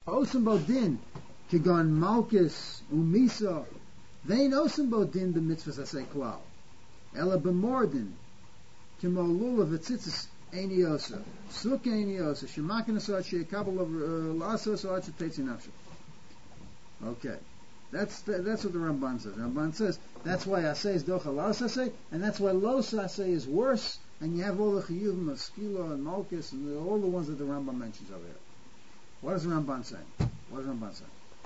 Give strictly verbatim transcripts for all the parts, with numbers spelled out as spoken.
Osam bodin, kigon malchus umisa. They ain't osam bodin the mitzvahs I say klal. Ela b'mordin, kimo lulav etzitzis eini osa. Suk eini osa. Shemakin asot she'ekabel of lasos or she'tetzi nafshe. Okay. That's the, that's what the Ramban says. The Ramban says that's why asay is docha los asay, and that's why los asay is worse. And you have all the chiyuvim of skila and malchus and all the ones that the Rambam mentions over here. What does the Ramban say? What does the Ramban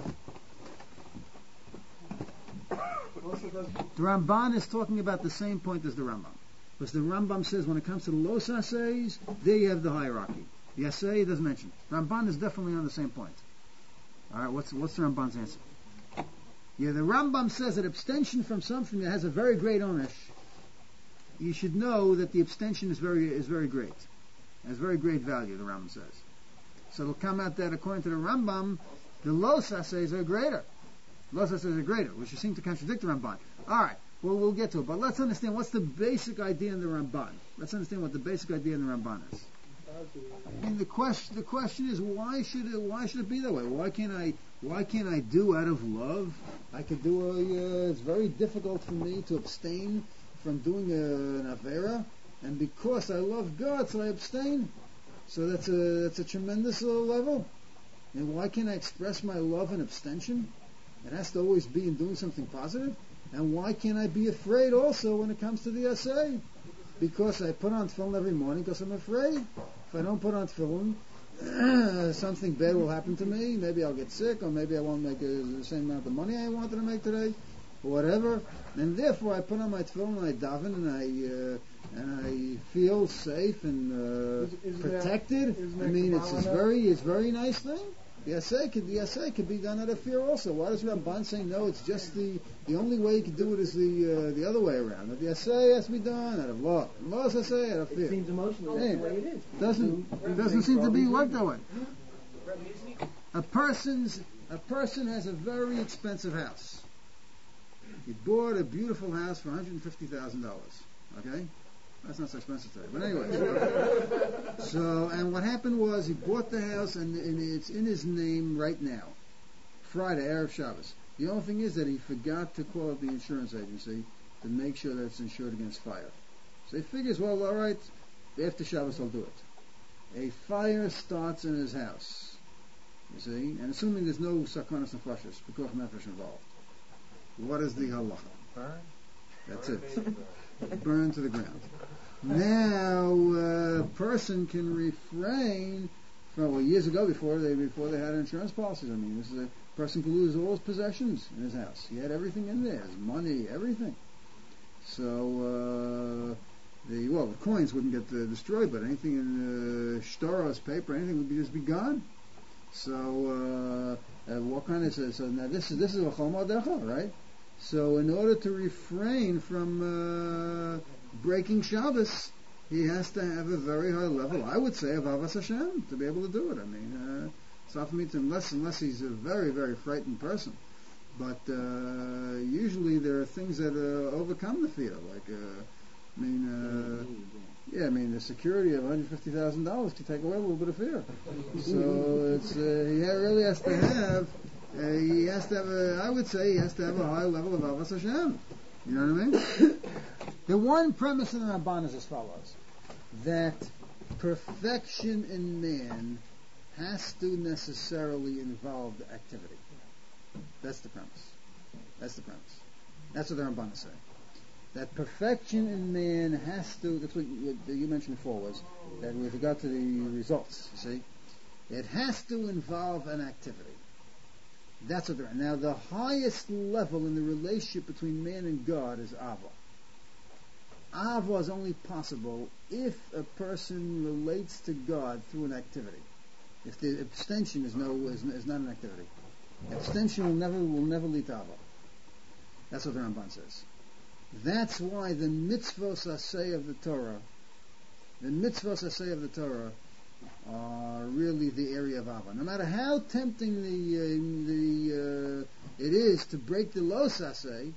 say? The Ramban is talking about the same point as the Rambam, because the Rambam says when it comes to the los asays, there you have the hierarchy. The asay doesn't mention. Ramban is definitely on the same point. All right, what's what's the Ramban's answer? Yeah, the Rambam says that abstention from something that has a very great onish, you should know that the abstention is very is very great, has very great value. The Rambam says. So it'll come out that according to the Rambam, the los asays are greater. Los asays are greater, which seem to contradict the Ramban. All right, well we'll get to it, but let's understand what's the basic idea in the Ramban. Let's understand what the basic idea in the Ramban is. And the question the question is why should it why should it be that way? Why can't I why can't I do out of love? I could do a. Uh, it's very difficult for me to abstain from doing a, an avera, and because I love God, so I abstain. So that's a that's a tremendous uh, level. And why can't I express my love in abstention? It has to always be in doing something positive. And why can't I be afraid also when it comes to the asay? Because I put on tefillin every morning because I'm afraid. If I don't put on tefillin, something bad will happen to me. Maybe I'll get sick, or maybe I won't make a, the same amount of money I wanted to make today, or whatever. And therefore, I put on my tefillin and I daven and I uh, and I feel safe and uh, is, is protected. That, I mean, it's, it's very it's very nice thing. The asay could the asay could be done out of fear also. Why does Ramban say no? It's just the the only way you can do it is the uh, the other way around. That the asay has to be done out of love. Love asay out of fear. It seems emotional. That's the way it is. Doesn't it doesn't seem to be worked that way. A person's a person has a very expensive house. He bought a beautiful house for one hundred and fifty thousand dollars. Okay. That's not so expensive today. But anyway. So, and what happened was he bought the house and, and it's in his name right now. Friday, Erev Shabbos. The only thing is that he forgot to call up the insurance agency to make sure that it's insured against fire. So he figures, well, all right, after Shabbos I'll do it. A fire starts in his house. You see? And assuming there's no sakonas nefashos, pikuach nefesh involved. What is the halacha? Burn? That's it. Burn to the ground. Now, a person can refrain from, well, years ago before they before they had insurance policies. I mean, this is a person could lose all his possessions in his house. He had everything in there, his money, everything. So, uh, the well, the coins wouldn't get uh, destroyed, but anything in uh, shtoros, paper, anything would be, just be gone. So, uh, uh, what kind of so, so now this is this is a chol mo'adecha, right? So, in order to refrain from uh, breaking Shabbos, he has to have a very high level, I would say, of Avas Hashem to be able to do it. I mean, uh, it's not for me to, unless, unless he's a very, very frightened person. But uh, usually there are things that uh, overcome the fear. Like, uh, I mean, uh, yeah, I mean, the security of one hundred fifty thousand dollars can take away a little bit of fear. So it's uh, he really has to have. Uh, he has to have a, I would say he has to have a high level of Avas Hashem. You know what I mean? The one premise in the Ramban is as follows: that perfection in man has to necessarily involve the activity. That's the premise. That's the premise. That's what the Ramban is saying. That perfection in man has to, that's what you, what you mentioned before, was that with regard to the results, you see, it has to involve an activity. That's what they're. Now, the highest level in the relationship between man and God is Ava. Ava is only possible if a person relates to God through an activity. If the abstention is no is, is not an activity, abstention will never will never lead to Ava. That's what the Ramban says. That's why the mitzvos asay of the Torah, the mitzvos asay of the Torah, are really the area of Ava. No matter how tempting the uh, the uh, it is to break the los asay,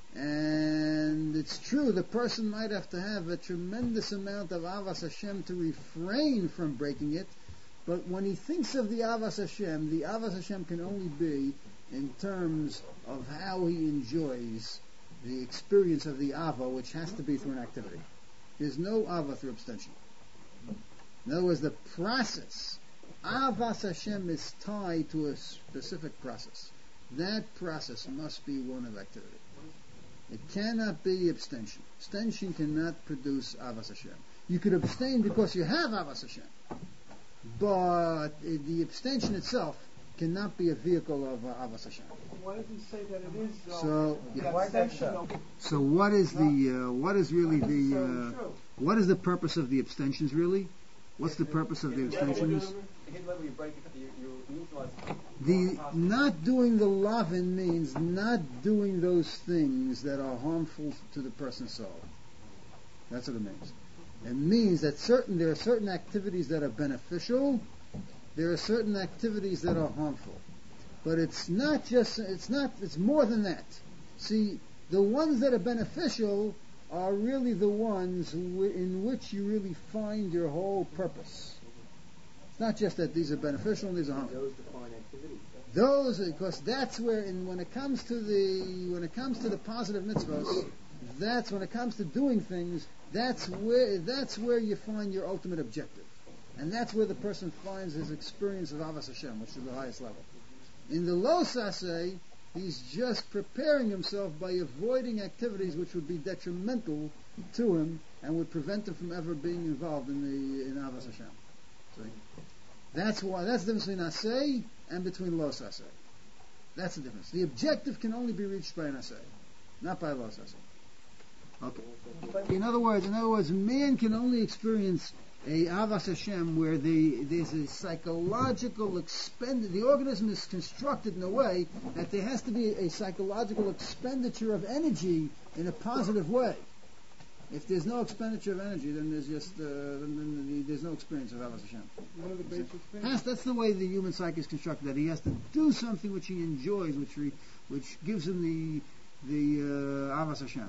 and it's true the person might have to have a tremendous amount of Avas Hashem to refrain from breaking it, But when he thinks of the Avas Hashem, the Avas Hashem can only be in terms of how he enjoys the experience of the Ava, which has to be through an activity. There's no Ava through abstention. In other words, the process, Avas Hashem is tied to a specific process. That process must be one of activity. It cannot be abstention. Abstention cannot produce Avas Hashem. You could abstain because you have Avas Hashem, but the abstention itself cannot be a vehicle of uh, Avas Hashem. Why does he say that it is? Uh, so, yeah. Why is that so? So, what is the uh, what is really the uh, what is the purpose of the abstentions really? What's the purpose of the abstentions? The not doing the lavin means not doing those things that are harmful to the person's soul. That's what it means. It means that certain there are certain activities that are beneficial, there are certain activities that are harmful. But it's not just it's not it's more than that. See, the ones that are beneficial are really the ones w- in which you really find your whole purpose. It's not just that these are beneficial and these are harmful. Those define activities. Those, because that's where, in, when it comes to the when it comes to the positive mitzvahs, that's when it comes to doing things. That's where that's where you find your ultimate objective, and that's where the person finds his experience of Avas Hashem, which is the highest level. In the Lo Saseh, he's just preparing himself by avoiding activities which would be detrimental to him and would prevent him from ever being involved in the in Avas Hashem. See? That's why that's the difference between Aseh and between Lo Saseh. That's the difference. The objective can only be reached by an Aseh, not by Lo Saseh. Okay. In other words, in other words, man can only experience a Avas Hashem where the, there's a psychological expend. The organism is constructed in a way that there has to be a psychological expenditure of energy in a positive way. If there's no expenditure of energy, then there's just uh, then, then there's no experience of Avas Hashem. One of the basic things. Has, that's the way the human psyche is constructed. That he has to do something which he enjoys, which re, which gives him the the uh, Avas Hashem.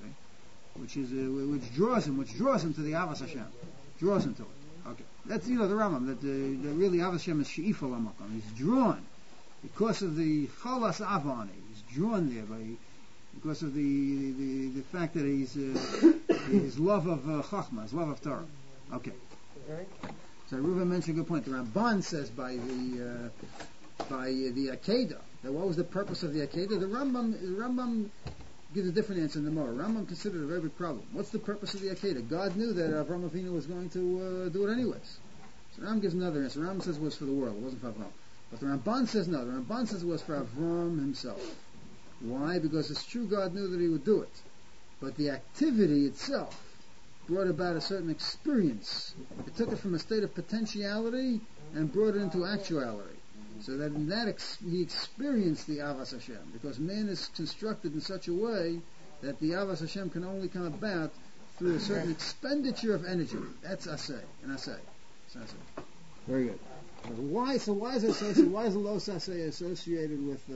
Which is uh, which draws him, which draws him to the Avas Hashem, draws him to it. Okay, that's you know the Rambam that, uh, that really Avas Hashem is she'ifa l'makom. He's drawn because of the chalas avani. He's drawn there by because of the the, the fact that he's uh, his love of uh, chachma, his love of Torah. Okay. Okay. So Reuven mentioned a good point. The Ramban says by the uh, by uh, the Akedah that what was the purpose of the Akedah? The Rambam the Rambam gives a different answer in the Gemara. Rambam considered a very big problem. What's the purpose of the Akedah? God knew that Avraham Avinu was going to uh, do it anyways. So Rambam gives another answer. Rambam says it was for the world. It wasn't for Avraham. But the Ramban says no. The Ramban says it was for Avraham himself. Why? Because it's true God knew that he would do it. But the activity itself brought about a certain experience. It took it from a state of potentiality and brought it into actuality. So that in that ex- he experienced the Avas Hashem, because man is constructed in such a way that the Avas Hashem can only come about through a certain expenditure of energy. That's Aseh, an Aseh. That's Aseh. Very good. Why? So why is it associated? Why is the Lo Saseh associated with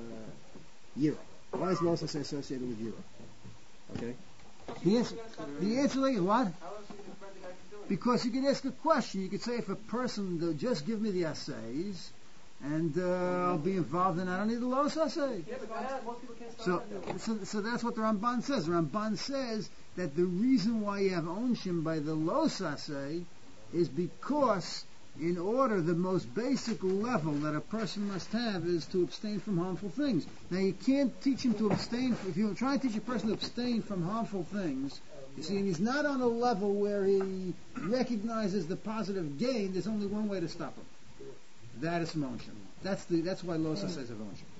uh, Yira? Why is Lo Saseh associated with Yira? Okay. The answer, the answer is what? Because you could ask a question. You could say, if a person just give me the assays, and uh, I'll be involved in. I don't need the Lo Saseh. Yeah, but most people can't so, so, so that's what the Ramban says. The Ramban says that the reason why you have onshim by the Lo Saseh is because, in order, the most basic level that a person must have is to abstain from harmful things. Now, you can't teach him to abstain. If you try to teach a person to abstain from harmful things, you see, and he's not on a level where he recognizes the positive gain, there's only one way to stop him. That is from onshim. That's the. That's why Lo Saseh says of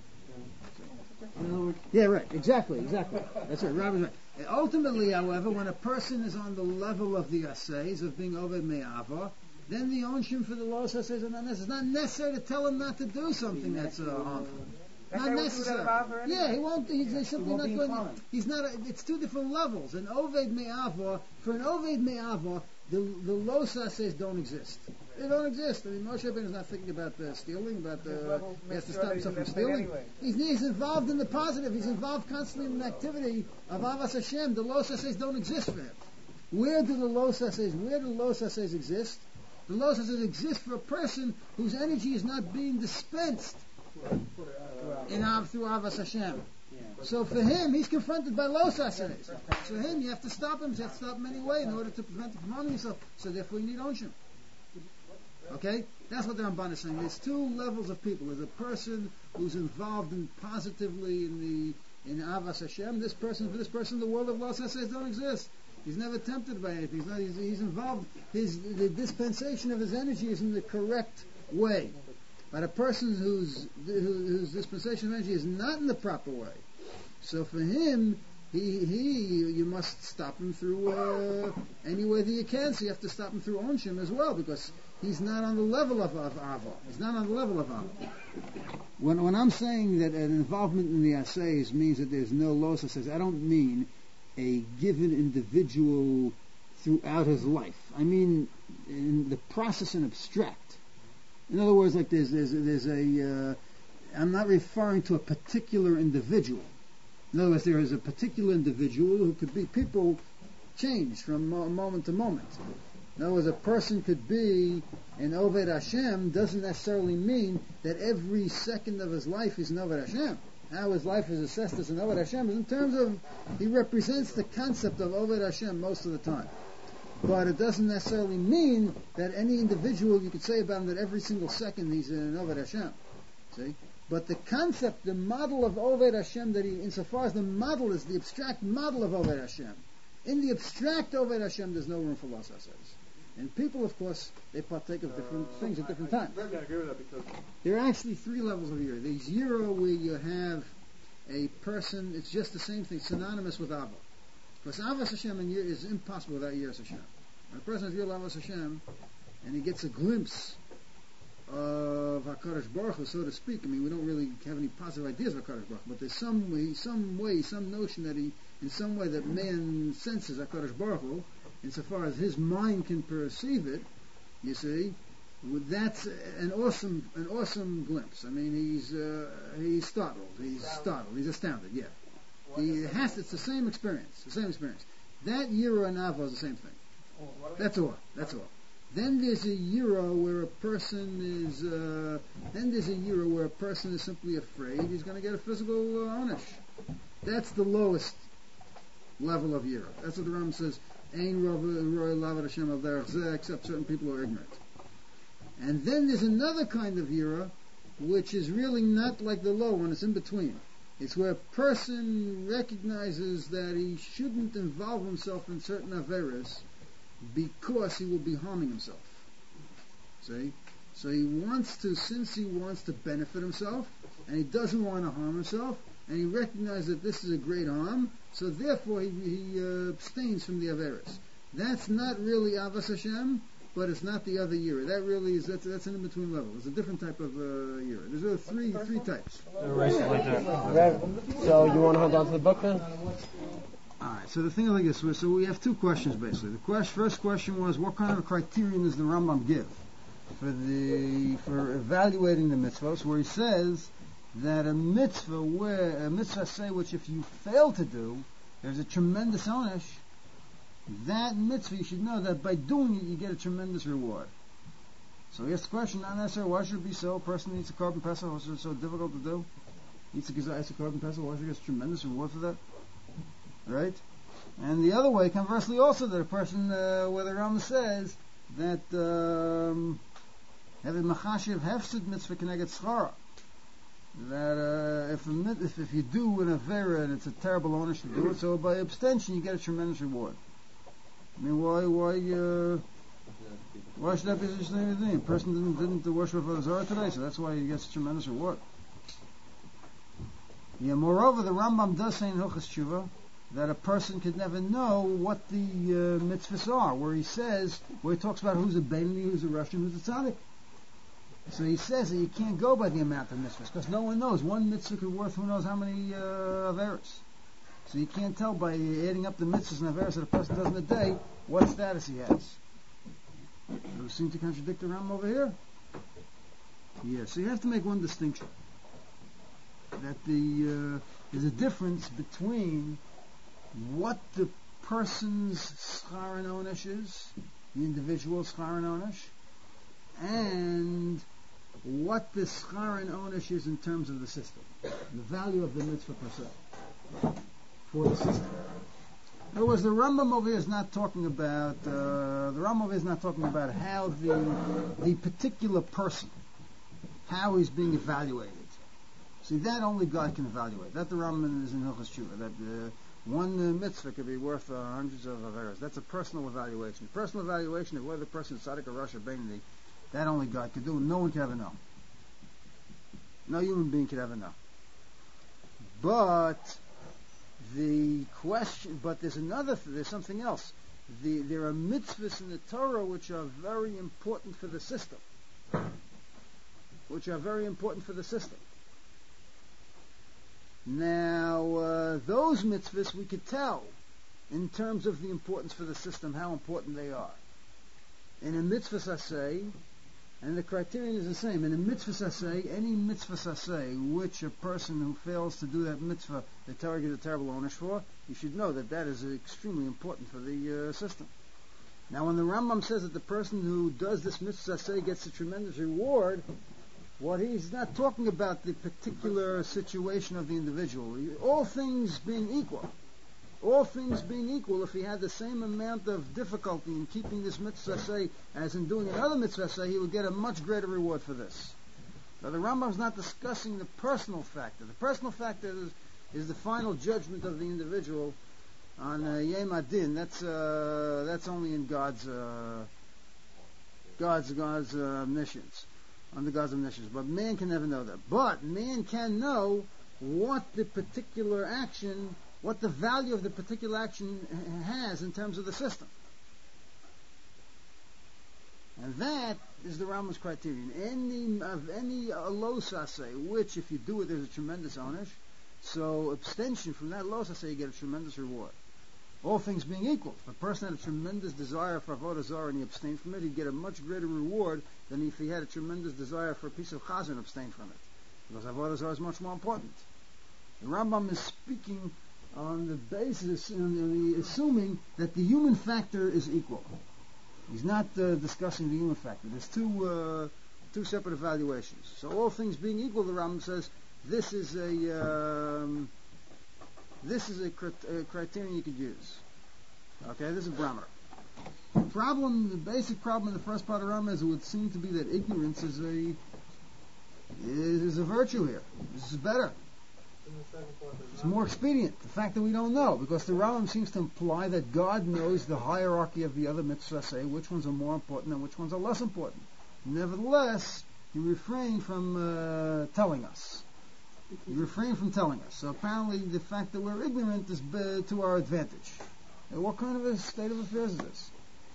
onshim. Yeah, right. Exactly. Exactly. That's right. Robert's right. Ultimately, however, when a person is on the level of the assays of being Oved Me'ava, then the onshim for the Lo Saseh are not necessary. It's not necessary to tell him not to do something that's uh, harmful. Not necessary. Yeah, he won't. He's, he's simply not going. To, he's not. A, it's two different levels. An Oved Me'ava, for an Oved Me'ava, the the Lo Saseh don't exist. They don't exist. I mean, Moshe Rabbeinu is not thinking about uh, stealing, about uh, he has to stop himself from stealing. Anyway. He's, he's involved in the positive. He's involved constantly in an activity of Avas Hashem. The Lo Saseh don't exist for him. Where do the Lo Saseh? Where do the Lo Saseh exist? The Los HaSes exists for a person whose energy is not being dispensed in Av through Avas Hashem. So for him, he's confronted by Los HaSes. So him, you have to stop him. You have to stop him anyway in order to prevent him from harming himself. So therefore, you need Onshim. Okay? That's what the Ramban is saying. There's two levels of people. There's a person who's involved in positively in the in Avas Hashem. This person, for this person, the world of Los HaSes don't exist. He's never tempted by anything. He's, not, he's, he's involved. His the dispensation of his energy is in the correct way. But a person whose whose dispensation of energy is not in the proper way. So for him, he he you must stop him through uh, any way that you can. So you have to stop him through Onshim as well, because he's not on the level of, of Ava. He's not on the level of Ava. When when I'm saying that an involvement in the Asayis means that there's no Los HaSes, I don't mean a given individual throughout his life. I mean in the process in abstract. In other words, like there's there's there's a uh, I'm not referring to a particular individual. In other words, there is a particular individual who could be, people change from mo- moment to moment. In other words, a person could be an Oved Hashem doesn't necessarily mean that every second of his life is an Oved Hashem. How his life is assessed as an Oved Hashem is in terms of, he represents the concept of Oved Hashem most of the time. But it doesn't necessarily mean that any individual, you could say about him that every single second he's an Oved Hashem. See? But the concept, the model of Oved Hashem, that he, insofar as the model is the abstract model of Oved Hashem, in the abstract Oved Hashem, there's no room for Los HaSes. And people, of course, they partake of different uh, things at different I, I times. I agree with that because there are actually three levels of Yira. There's Yira where you have a person, it's just the same thing, synonymous with Ava. Because Avas Hashem and Yira is impossible without Yiras Hashem. When a person has real Avas Hashem, and he gets a glimpse of HaKadosh Baruch Hu, so to speak. I mean, we don't really have any positive ideas of HaKadosh Baruch Hu, but there's some way, some way, some notion that he, in some way that man senses HaKadosh Baruch Hu, insofar as his mind can perceive it, you see, that's an awesome, an awesome glimpse. I mean, he's uh, he's startled, he's startled, he's astounded. Yeah, he has. It's the same experience, the same experience. That Yira and Ava is the same thing. That's all. That's all. Then there's a Yira where a person is. Uh, then there's a Yira where a person is simply afraid he's going to get a physical uh, onish. That's the lowest level of Yira. That's what the Ram says. Ein roy lavad Hashem al derech zeh, except certain people who are ignorant. And then there's another kind of Yira, which is really not like the low one. It's in between. It's where a person recognizes that he shouldn't involve himself in certain averas because he will be harming himself. See? So he wants to, since he wants to benefit himself, and he doesn't want to harm himself, and he recognizes that this is a great harm, so therefore he, he uh, abstains from the averas. That's not really Avas Hashem, but it's not the other Yira. That really is, that's, that's an in-between level. It's a different type of uh, Yira. There's uh, three three types. So you want to hold on to the book then? Alright, so the thing is like this, so we have two questions basically. The quest, first question was, what kind of a criterion does the Rambam give for the for evaluating the mitzvahs, where he says that a mitzvah, where a mitzvah say which if you fail to do, there's a tremendous onish. That mitzvah, you should know that by doing it, you get a tremendous reward. So he asks the question, not necessarily, why should it be so? A person eats a carbon pesach, why is it so difficult to do? Eats a gazais, a carbon pesach, why should he get a tremendous reward for that? Right? And the other way, conversely also, that a person, uh, where the Rambam says that um, having machashiv hefsid mitzvah keneged schara, that uh, if, a, if if you do an avera and it's a terrible ownership to do it, so by abstention you get a tremendous reward. I mean, why why uh, why should that be such a thing? A person didn't didn't worship Avodah Zarah today, so that's why he gets a tremendous reward. Yeah. Moreover, the Rambam does say in Hilchos Tshuva that a person could never know what the uh, mitzvahs are, where he says, where he talks about who's a Beinoni, who's a Russian, who's a tzaddik. So he says that you can't go by the amount of mitzvahs, because no one knows. One mitzvah could be worth who knows how many uh, averos. So you can't tell by adding up the mitzvahs and averos that a person does in a day what status he has. Does it seem to contradict the Rambam over here? Yeah, so you have to make one distinction. That the uh, there's a difference between what the person's schar and onesh is, the individual schar and onesh, and what the schar and onish is in terms of the system, the value of the mitzvah per se for the system. In other words, the Rambam over here is not talking about uh, the Rambam over here is not talking about how the the particular person, how he's being evaluated. See, that only God can evaluate. That the Rambam is in Hilchos Tshuva. That uh, one uh, mitzvah could be worth uh, hundreds of averos. That's a personal evaluation. Personal evaluation of whether the person is tzaddik or rasha beinoni, that only God could do. No one could ever know. No human being could ever know. But the question, but there's another, there's something else. The, there are mitzvahs in the Torah which are very important for the system. Which are very important for the system. Now, uh, those mitzvahs we could tell in terms of the importance for the system, how important they are. In a mitzvah saseh, and the criterion is the same. In a mitzvah saseh, any mitzvah saseh which a person who fails to do that mitzvah, the Torah gives a terrible onish for, you should know that that is extremely important for the uh, system. Now, when the Rambam says that the person who does this mitzvah saseh gets a tremendous reward, what he's not talking about the particular situation of the individual. All things being equal, all things being equal, if he had the same amount of difficulty in keeping this mitzvah say as in doing another mitzvah say, he would get a much greater reward for this. Now the Rambam's not discussing the personal factor. The personal factor is, is the final judgment of the individual on uh, Yom Adin. That's uh, that's only in God's uh, God's God's uh, omniscience. Under God's omniscience, but man can never know that. But man can know what the particular action, what the value of the particular action has in terms of the system. And that is the Rambam's criterion. Any of any losase, which if you do it, there's a tremendous onish. So abstention from that losase, you get a tremendous reward. All things being equal, if a person had a tremendous desire for avodah zarah and he abstained from it, he'd get a much greater reward than if he had a tremendous desire for a piece of chazan and abstained from it. Because avodah zarah is much more important. The Rambam is speaking on the basis, on the, assuming that the human factor is equal. He's not uh, discussing the human factor. There's two uh, two separate evaluations. So all things being equal, the Rambam says this is a um, this is a, crit- a criterion you could use. Okay, this is Brahmer. The problem, the basic problem in the first part of Rambam is it would seem to be that ignorance is a is a virtue here. This is better. It's more expedient. The fact that we don't know, because the Rambam seems to imply that God knows the hierarchy of the other mitzvahs, say which ones are more important and which ones are less important. Nevertheless, he refrained from uh, telling us. He refrained from telling us. So apparently, the fact that we're ignorant is uh, to our advantage. And what kind of a state of affairs is this?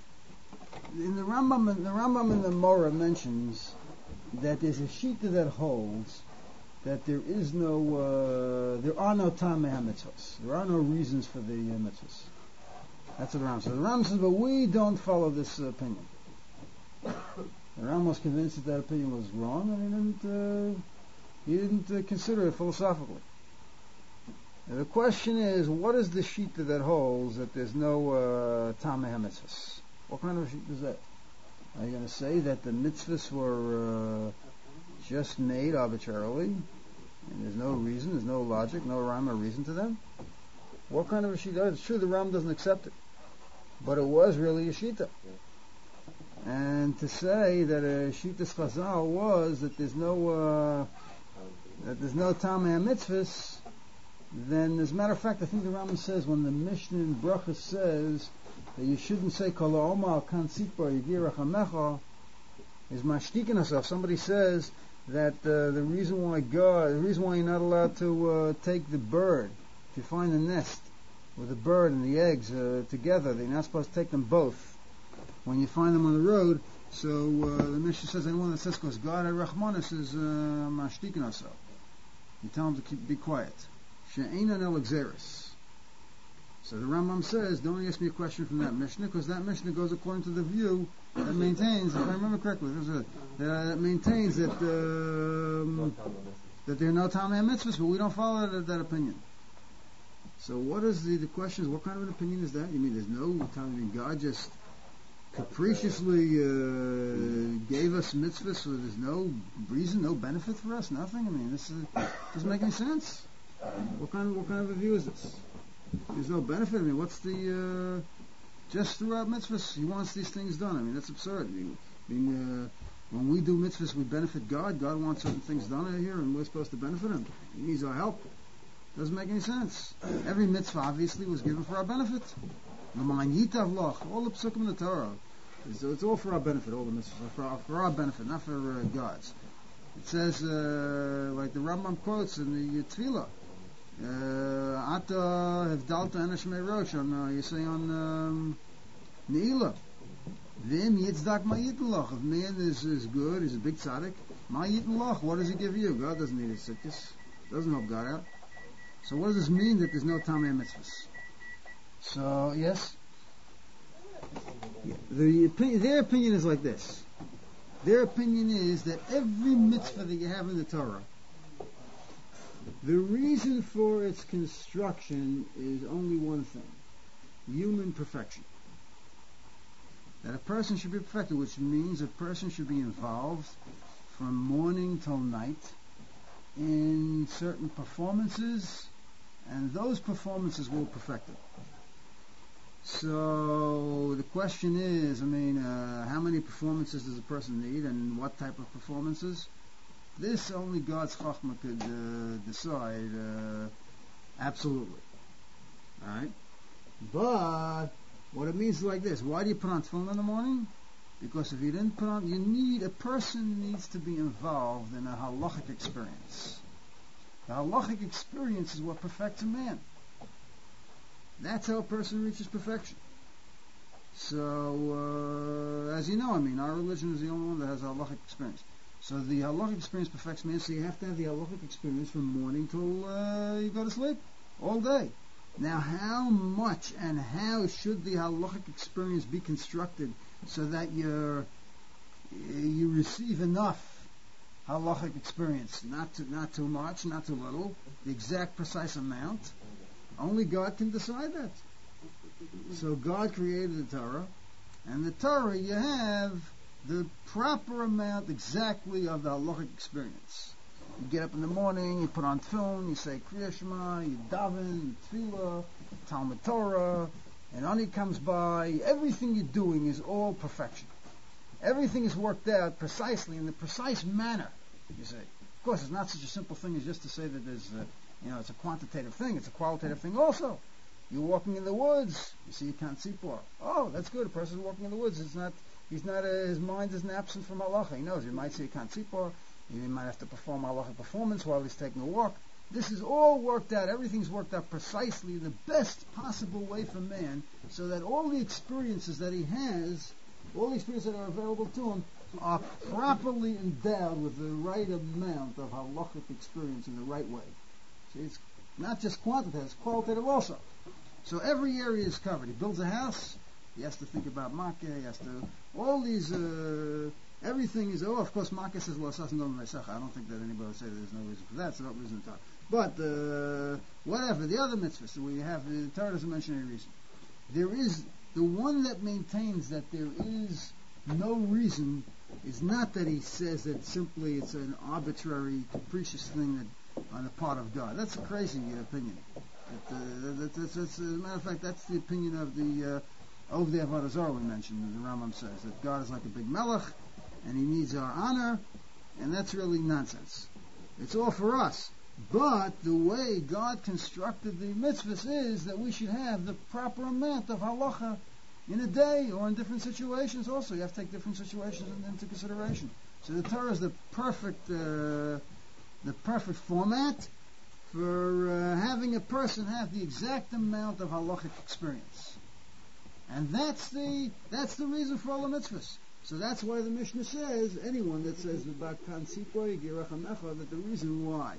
In the Rambam, the Rambam in the Morah mentions that there's a shita that holds that there is no, uh, there are no tamei mitzvahs. There are no reasons for the uh, mitzvahs. That's what the Rambam says. The Rambam says, but we don't follow this uh, opinion. The Rambam was convinced that that opinion was wrong, and he didn't, uh, he didn't uh, consider it philosophically. Now, the question is, what is the shita that holds that there's no uh, tamei mitzvahs? What kind of shita is that? Are you going to say that the mitzvahs were uh, just made arbitrarily, and there's no reason, there's no logic, no rhyme or reason to them? What kind of a shita? It's true the Ram doesn't accept it, but it was really a shita. And to say that a shita's chazal was that there's no uh, that there's no tamei mitzvahs, then as a matter of fact, I think the Rambam says when the Mishnah in Brachas says that you shouldn't say kol ha'oma al kan sitbar yigir rachamecha, is mashtikin herself. Somebody says that uh, the reason why God, the reason why you're not allowed to uh, take the bird, if you find a nest with the bird and the eggs uh, together, that you're not supposed to take them both when you find them on the road. So uh, the Mishnah says anyone that says because God Rachmanis is uh, mashtikin herself. You tell him to keep, be quiet. She'enan el exeris. So the Rambam says, don't ask me a question from that Mishnah, because that Mishnah goes according to the view that maintains, if I remember correctly, there's a, that maintains that um, that there are no tamei mitzvahs, but we don't follow that, that opinion. So what is the, the question is, what kind of an opinion is that? You mean there's no tamei, God just capriciously uh, gave us mitzvahs so there's no reason, no benefit for us, nothing. I mean, this is, doesn't make any sense. What kind of what kind of a view is this? There's no benefit. I mean, what's the uh, just throughout mitzvahs? He wants these things done. I mean, that's absurd. I mean, I mean uh, when we do mitzvahs, we benefit God. God wants certain things done here, and we're supposed to benefit Him. He needs our help. Doesn't make any sense. Every mitzvah obviously was given for our benefit. All the psukim in the Torah, it's, it's all for our benefit. All the mitzvahs are for our, for our benefit, not for uh, God's. It says, uh, like the Rambam quotes in the uh, Tefillah, Ata Hevdalta Eneshmei Rosh, on you say on um, Ne'ilah. Vim Yitzdak Ma'yitlach. If man is, is good, he's a big tzaddik, Ma'yitlach, what does he give you? God doesn't need his sickness. Doesn't help God out. So what does this mean that there's no Tamei mitzvahs? So, yes? Yeah, the opinion, their opinion is like this. Their opinion is that every mitzvah that you have in the Torah, the reason for its construction is only one thing: human perfection. That a person should be perfected, which means a person should be involved from morning till night in certain performances, and those performances will perfect it. So the question is, I mean, uh, how many performances does a person need, and what type of performances? This only God's Chachma could uh, decide uh, absolutely. Alright? But what it means is like this: why do you put on tefillin in the morning? Because if you didn't put on, you need, a person needs to be involved in a halachic experience. The halachic experience is what perfects a man. That's how a person reaches perfection. So, uh, as you know, I mean, our religion is the only one that has a halachic experience. So the halachic experience perfects man, so you have to have the halachic experience from morning till uh, you go to sleep, all day. Now, how much and how should the halachic experience be constructed so that you're, you receive enough halachic experience? Not too, not too much, not too little, the exact precise amount. Only God can decide that. So God created the Torah, and the Torah, you have the proper amount exactly of the halachic experience. You get up in the morning, you put on tefillin, you say Kriya Shema, you daven, tefillah, Talmud Torah, and Ani comes by. Everything you're doing is all perfection. Everything is worked out precisely in the precise manner, you say. Of course, it's not such a simple thing as just to say that there's, uh, you know, it's a quantitative thing. It's a qualitative thing also. You're walking in the woods, you see you can't see por. Oh, that's good. A person's walking in the woods. It's not, he's not, a, his mind isn't absent from halacha. He knows. You might see you can't see por. He might have to perform halacha performance while he's taking a walk. This is all worked out. Everything's worked out precisely the best possible way for man, so that all the experiences that he has, all the experiences that are available to him, are properly endowed with the right amount of halachic experience in the right way. See, it's not just quantitative, it's qualitative also. So every area is covered. He builds a house, he has to think about makkah, he has to, all these, uh, everything is, oh, of course, makkah says, well, I don't think that anybody would say there's no reason for that, so no reason to talk. But, uh, whatever, the other mitzvahs, so we have, the Torah doesn't mention any reason. There is, the one that maintains that there is no reason is not that he says that simply it's an arbitrary, capricious thing that on the part of God. That's a crazy opinion. That, uh, that, that's, that's, as a matter of fact, that's the opinion of the uh, Ovdei Avodah Zarah we mentioned. The Rambam says that God is like a big melech, and he needs our honor, and that's really nonsense. It's all for us. But the way God constructed the mitzvahs is that we should have the proper amount of halacha in a day or in different situations also. You have to take different situations into consideration. So the Torah is the perfect... Uh, the perfect format for uh, having a person have the exact amount of halachic experience. And that's the that's the reason for all the mitzvahs. So that's why the Mishnah says, anyone that says about Kan Sipor, Yigirachamecha, that the reason why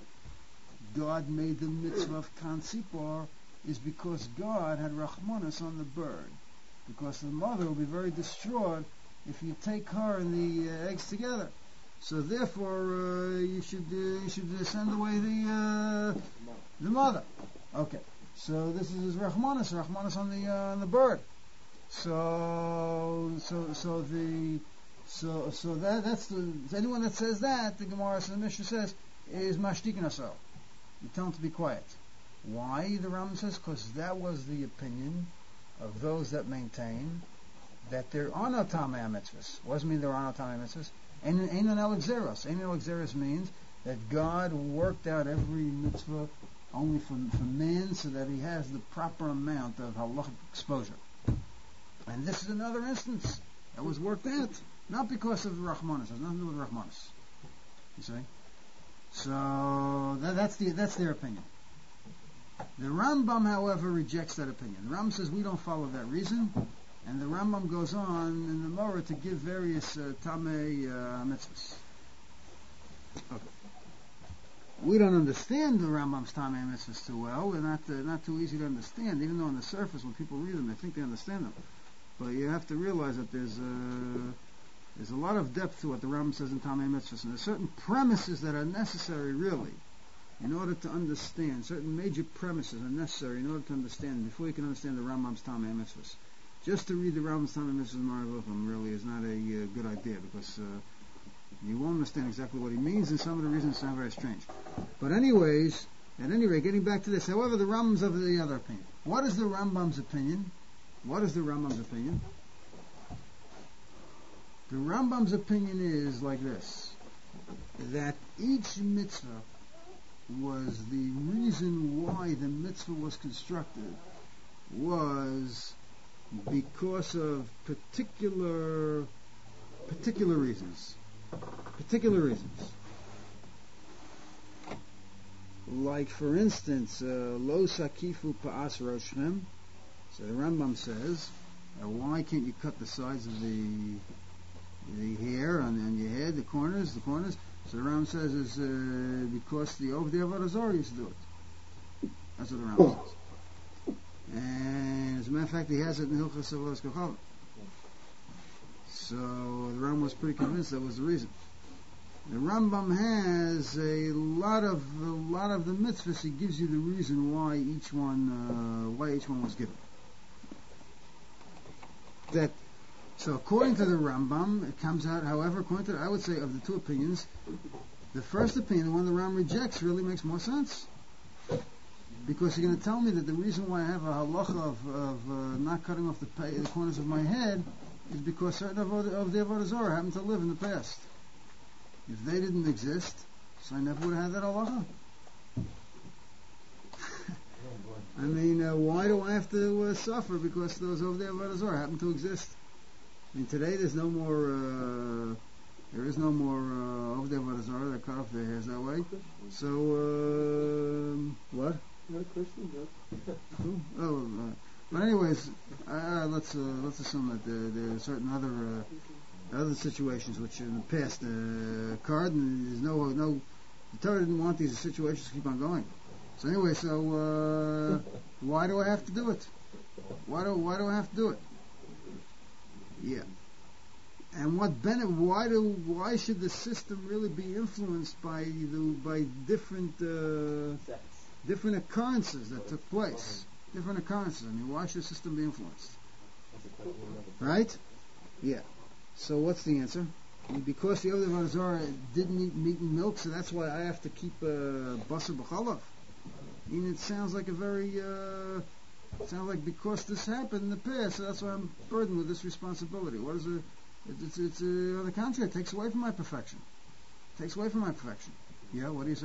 God made the mitzvah of Kan Sipor is because God had Rachmanas on the bird. Because the mother will be very distraught if you take her and the uh, eggs together. So therefore, uh, you should uh, you should uh, send away the uh, the mother. Okay. So this is Rachmanis, Rachmanis on the uh, on the bird. So, so, so the, so, so that that's the anyone that says that the Gemara, so the Mishnah says, is mashtikin asal. You tell him to be quiet. Why? The Rambam says because that was the opinion of those that maintain that there are no tamei mitzvahs. What does it mean there are no tamei mitzvahs? Ein ein elexeros. Ein elexeros means that God worked out every mitzvah only for, for man so that he has the proper amount of halachic exposure. And this is another instance that was worked out, not because of the Rahmanis. It has nothing to do with Rahmanis. You see? So that, that's the that's their opinion. The Rambam, however, rejects that opinion. The Rambam says we don't follow that reason, and the Rambam goes on in the Morah to give various uh, tamei uh, mitzvahs. Okay. We don't understand the Rambam's tamei mitzvahs too well. They're not uh, not too easy to understand, even though on the surface, when people read them, they think they understand them. But you have to realize that there's a, there's a lot of depth to what the Rambam says in tamei mitzvahs, and there's certain premises that are necessary, really, in order to understand. Certain major premises are necessary in order to understand, before you can understand the Rambam's tamei mitzvahs. Just to read the Rambam's tamei mitzvahs in Maravachim really is not a uh, good idea, because uh, you won't understand exactly what he means, and some of the reasons sound very strange. But anyways, at any rate, getting back to this, however, the Rambam's of the other opinion. What is the Rambam's opinion? What is the Rambam's opinion? The Rambam's opinion is like this, that each mitzvah was the reason why the mitzvah was constructed was because of particular particular reasons. Particular reasons. Like, for instance, uh, lo sakifu pa'as roshchem. So the Rambam says, uh, why can't you cut the sides of the the hair on, on your head, the corners, the corners? So the Rambam says is uh, because the Ovdei Avodah Zarah used to do it. That's what the Rambam says. And as a matter of fact, he has it in Hilchos Avodas Kochavim. So the Rambam was pretty convinced that was the reason. The Rambam has a lot of a lot of the mitzvahs. He gives you the reason why each one uh, why each one was given. That so according to the Rambam, it comes out. However, according to I would say of the two opinions, the first opinion, the one the Rambam rejects, really makes more sense. Because you're going to tell me that the reason why I have a halacha of, of uh, not cutting off the, pay, the corners of my head is because certain of, of the Avodah Zarah happened to live in the past. If they didn't exist, so I never would have had that halacha. I mean, uh, why do I have to uh, suffer because those over there Avodah Zarah happen to exist? I mean, today there's no more, uh, there is no more uh, over there Avodah Zarah that cut off their hairs that way. So, um, what? No Christian, no. Oh, uh, but anyways, uh, let's uh, let's assume that there, there are certain other uh, other situations which in the past uh, occurred, and there's no no the Torah didn't want these situations to keep on going. So anyway, so uh, why do I have to do it? Why do why do I have to do it? Yeah. And what benefit? Why do? Why should the system really be influenced by the by different uh, different occurrences that took place? Different occurrences. I mean, why should the system be influenced? Right? Yeah. So what's the answer? I mean, because the other Avodah Zarah didn't eat meat and milk, so that's why I have to keep uh, basar b'chalav. I mean, it sounds like a very. Uh, sounds like because this happened in the past, so that's why I'm burdened with this responsibility. What is it? It's, it's uh, on the contrary, it takes away from my perfection. It takes away from my perfection. Yeah, what do you say?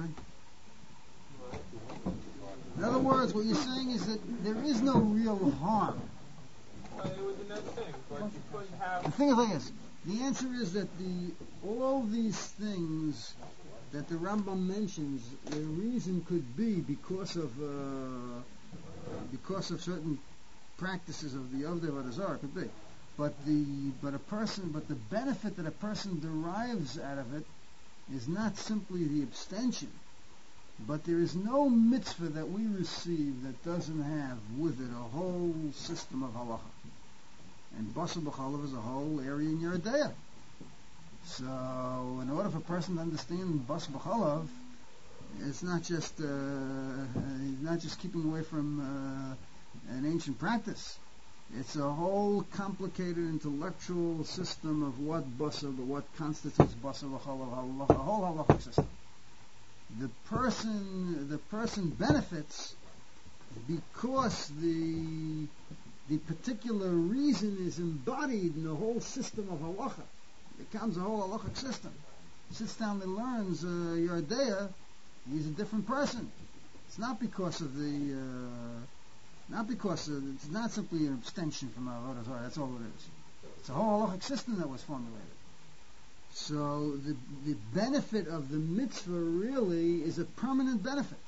In other words, what you're saying is that there is no real harm. Well, it was a nice thing, but you couldn't have... The thing is like this. The answer is that the all these things that the Rambam mentions, the reason could be because of uh, because of certain practices of the Ovdei Avodah Zarah, could be. But the but a person but the benefit that a person derives out of it is not simply the abstention, but there is no mitzvah that we receive that doesn't have with it a whole system of halacha. And basar b'chalav is a whole area in Yoreh De'ah. So in order for a person to understand basar b'chalav, it's not just uh, not just keeping away from uh, an ancient practice. It's a whole complicated intellectual system of what basa, what constitutes basa v'chol, a whole halachic system. The person, the person benefits because the the particular reason is embodied in the whole system of halacha. It becomes a whole halachic system. Sits down and learns uh, Yardea, he's a different person. It's not because of the, uh, not because of, it's not simply an abstention from Avodah Zarah. That's all it is. It's a whole halachic system that was formulated. So the the benefit of the mitzvah really is a permanent benefit.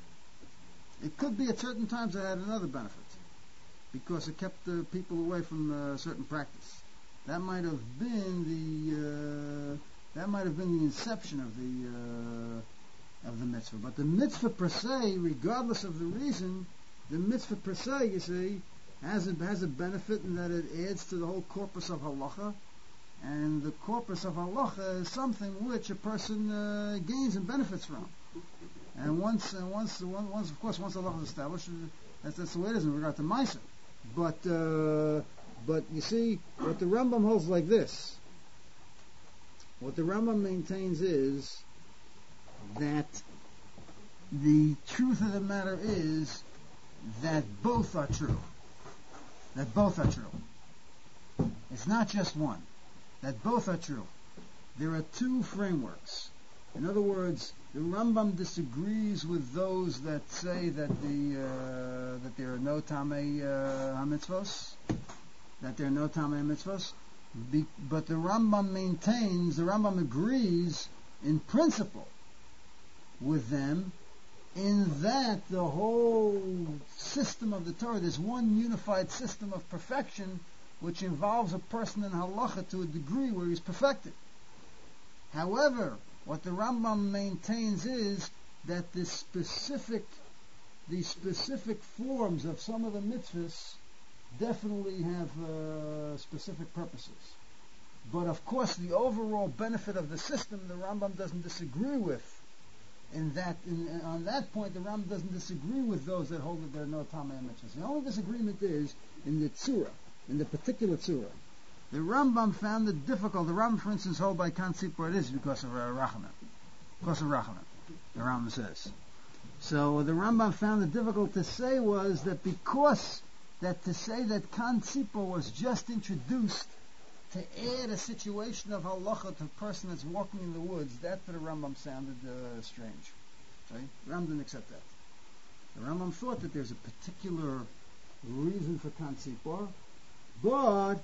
It could be at certain times it had another benefit because it kept the people away from a certain practice. That might have been the uh, that might have been the inception of the uh, of the mitzvah. But the mitzvah per se, regardless of the reason, the mitzvah per se, you see, has a, has a benefit in that it adds to the whole corpus of halacha. And the corpus of halacha is something which a person uh, gains and benefits from. And once, uh, once, once, of course, once halacha is established, that's, that's the way it is in regard to Maisa. But, uh, but you see, what the Rambam holds like this. What the Rambam maintains is that the truth of the matter is that both are true. That both are true. It's not just one. That both are true. There are two frameworks. In other words, the Rambam disagrees with those that say that the uh, that there are no tamei uh, hamitzvos, that there are no tamei mitzvos. Be, but the Rambam maintains, the Rambam agrees in principle with them, in that the whole system of the Torah, there's one unified system of perfection which involves a person in halacha to a degree where he's perfected. However, what the Rambam maintains is that the specific, the specific forms of some of the mitzvahs definitely have uh, specific purposes. But of course, the overall benefit of the system, the Rambam doesn't disagree with. In that, in, on that point, the Rambam doesn't disagree with those that hold that there are no tamei mitzvahs. The only disagreement is in the tzura, in the particular tzura. The Rambam found it difficult. The Rambam, for instance, hold by Kansipur, it is because of uh, Rachamim. Because of Rachamim, the Rambam says. So the Rambam found it difficult to say was that because that to say that Kansipur was just introduced to add a situation of halacha to a person that's walking in the woods, that for the Rambam sounded uh, strange. Right? The Rambam didn't accept that. The Rambam thought that there's a particular reason for Kansipur, but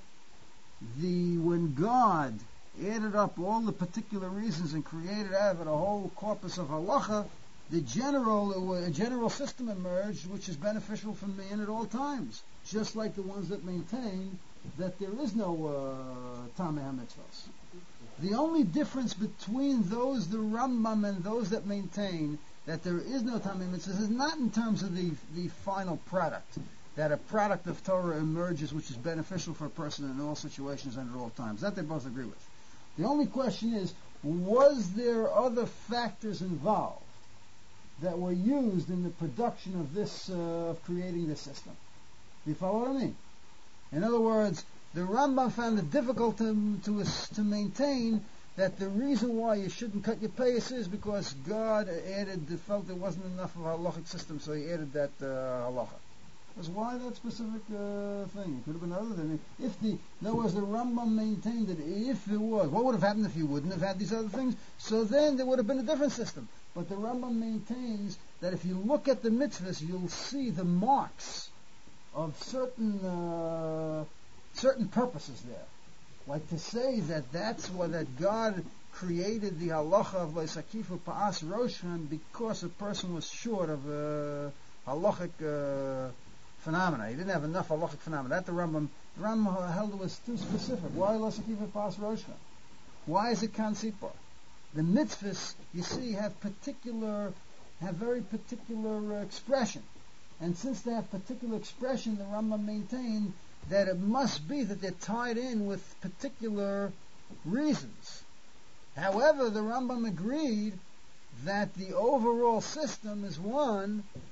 the when God added up all the particular reasons and created out of it a whole corpus of halacha, the general a general system emerged which is beneficial for man at all times, just like the ones that maintain that there is no uh, tamei hamitzvos. The only difference between those, the Rambam, and those that maintain that there is no tamei mitzvahs is not in terms of the the final product, that a product of Torah emerges which is beneficial for a person in all situations and at all times. That they both agree with. The only question is, was there other factors involved that were used in the production of this, uh, of creating this system? Do you follow what I mean? In other words, the Rambam found it difficult to, to, to maintain that the reason why you shouldn't cut your payas is because God added, felt there wasn't enough of a halachic system, so he added that uh, halacha. Because why that specific uh, thing? It could have been other than it. If the, in other words, the Rambam maintained that if it was, what would have happened if you wouldn't have had these other things? So then there would have been a different system. But the Rambam maintains that if you look at the mitzvahs, you'll see the marks of certain uh, certain purposes there. Like to say that that's why that God created the halacha of Leisakifu Pa'as Roshan because a person was short of uh, halachic uh, phenomena. He didn't have enough halachic phenomena. That the Rambam, the Rambam held it was too specific. Why Leisakifu Pa'as Roshan? Why is it Kansipur? The mitzvahs, you see, have particular, have very particular uh, expression. And since they have particular expression, the Rambam maintained that it must be that they're tied in with particular reasons. However, the Rambam agreed that the overall system is one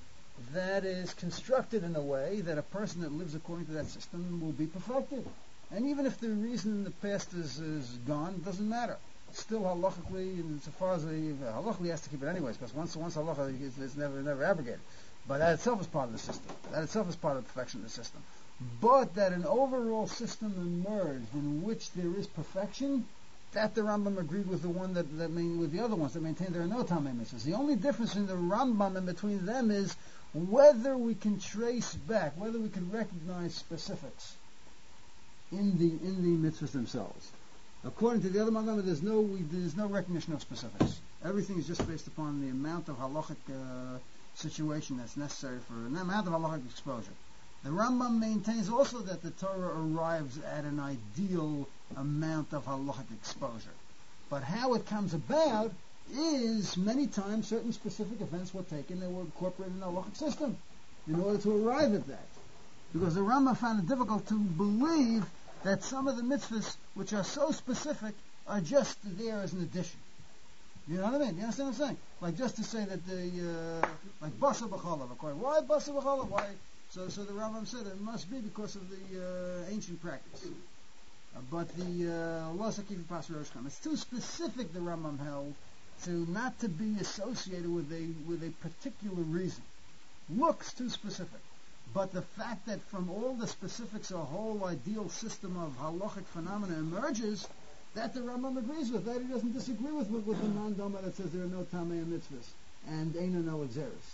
that is constructed in a way that a person that lives according to that system will be perfected. And even if the reason in the past is, is gone, it doesn't matter. Still halachically, and so far as the halachically has to keep it anyways, because once once halacha is, is never never abrogated. But that itself is part of the system. That itself is part of the perfection of the system. But that an overall system emerged in which there is perfection, that the Rambam agreed with the one that, that main, with the other ones that maintain there are no Tamei Mitzvahs. The only difference in the Rambam and between them is whether we can trace back, whether we can recognize specifics in the in the mitzvahs themselves. According to the other Rambam, there's no we, there's no recognition of specifics. Everything is just based upon the amount of halachic uh, situation that's necessary for an amount of halachic exposure. The Rambam maintains also that the Torah arrives at an ideal amount of halachic exposure. But how it comes about is many times certain specific events were taken and were incorporated in the halachic system in order to arrive at that. Because the Rambam found it difficult to believe that some of the mitzvahs which are so specific are just there as an addition. You know what I mean? You understand what I'm saying? Like just to say that the, uh, like Basa B'chalav, why Basa B'chalav? Why? So, so the Rambam said it must be because of the uh, ancient practice. Uh, but the Allah Sakiv Pas Rosh Cham, it's too specific, the Rambam held, to not to be associated with a with a particular reason. Looks too specific. But the fact that from all the specifics a whole ideal system of halachic phenomena emerges, that the Rambam agrees with, that he doesn't disagree with with, with the non-doma that says there are no Tamei Mitzvahs and Eina no Exeris.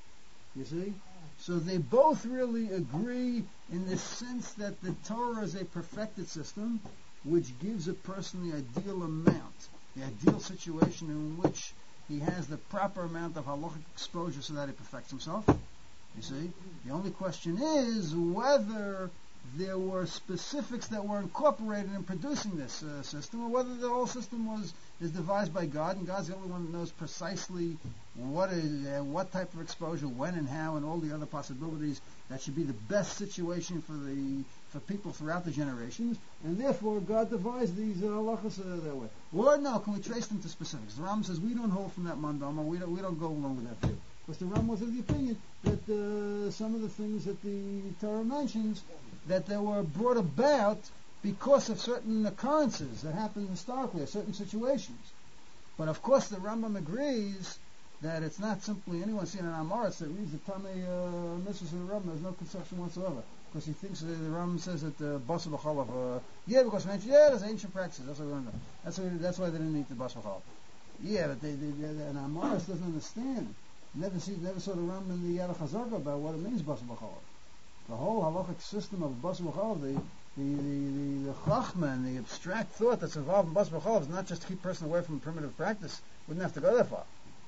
You see? So they both really agree in the sense that the Torah is a perfected system which gives a person the ideal amount, the ideal situation in which he has the proper amount of halachic exposure so that he perfects himself. You see? The only question is whether there were specifics that were incorporated in producing this uh, system, or whether the whole system was is devised by God, and God's the only one that knows precisely what is uh, what type of exposure, when and how, and all the other possibilities that should be the best situation for the for people throughout the generations, and therefore God devised these uh, halachas uh, that way. Or no, can we trace them to specifics? The Rambam says we don't hold from that mandama, we don't we don't go along with that view. Because the Rambam was of the opinion that uh, some of the things that the Torah mentions, that they were brought about because of certain occurrences that happened historically, or certain situations. But of course the Rambam agrees that it's not simply anyone seeing an Amoritz that reads the Tamei uh, Mitzvahs of the Rambam. There's no conception whatsoever. Because he thinks uh, the Rambam says that uh, Basa B'chalav, uh, yeah, because mentioned, yeah, there's ancient practices. That's why we learned that. That's why, that's why they didn't eat the Basa B'chalav. Yeah, but they, they, they, an Amoritz doesn't understand. Never see, never saw the Rambam in the Yad HaChazaka about what it means Basa B'chalav. The whole halachic system of Basa B'chalav, the the the, the, the chachma and the abstract thought that's involved in Basa B'chalav is not just to keep a person away from primitive practice. Wouldn't have to go that far.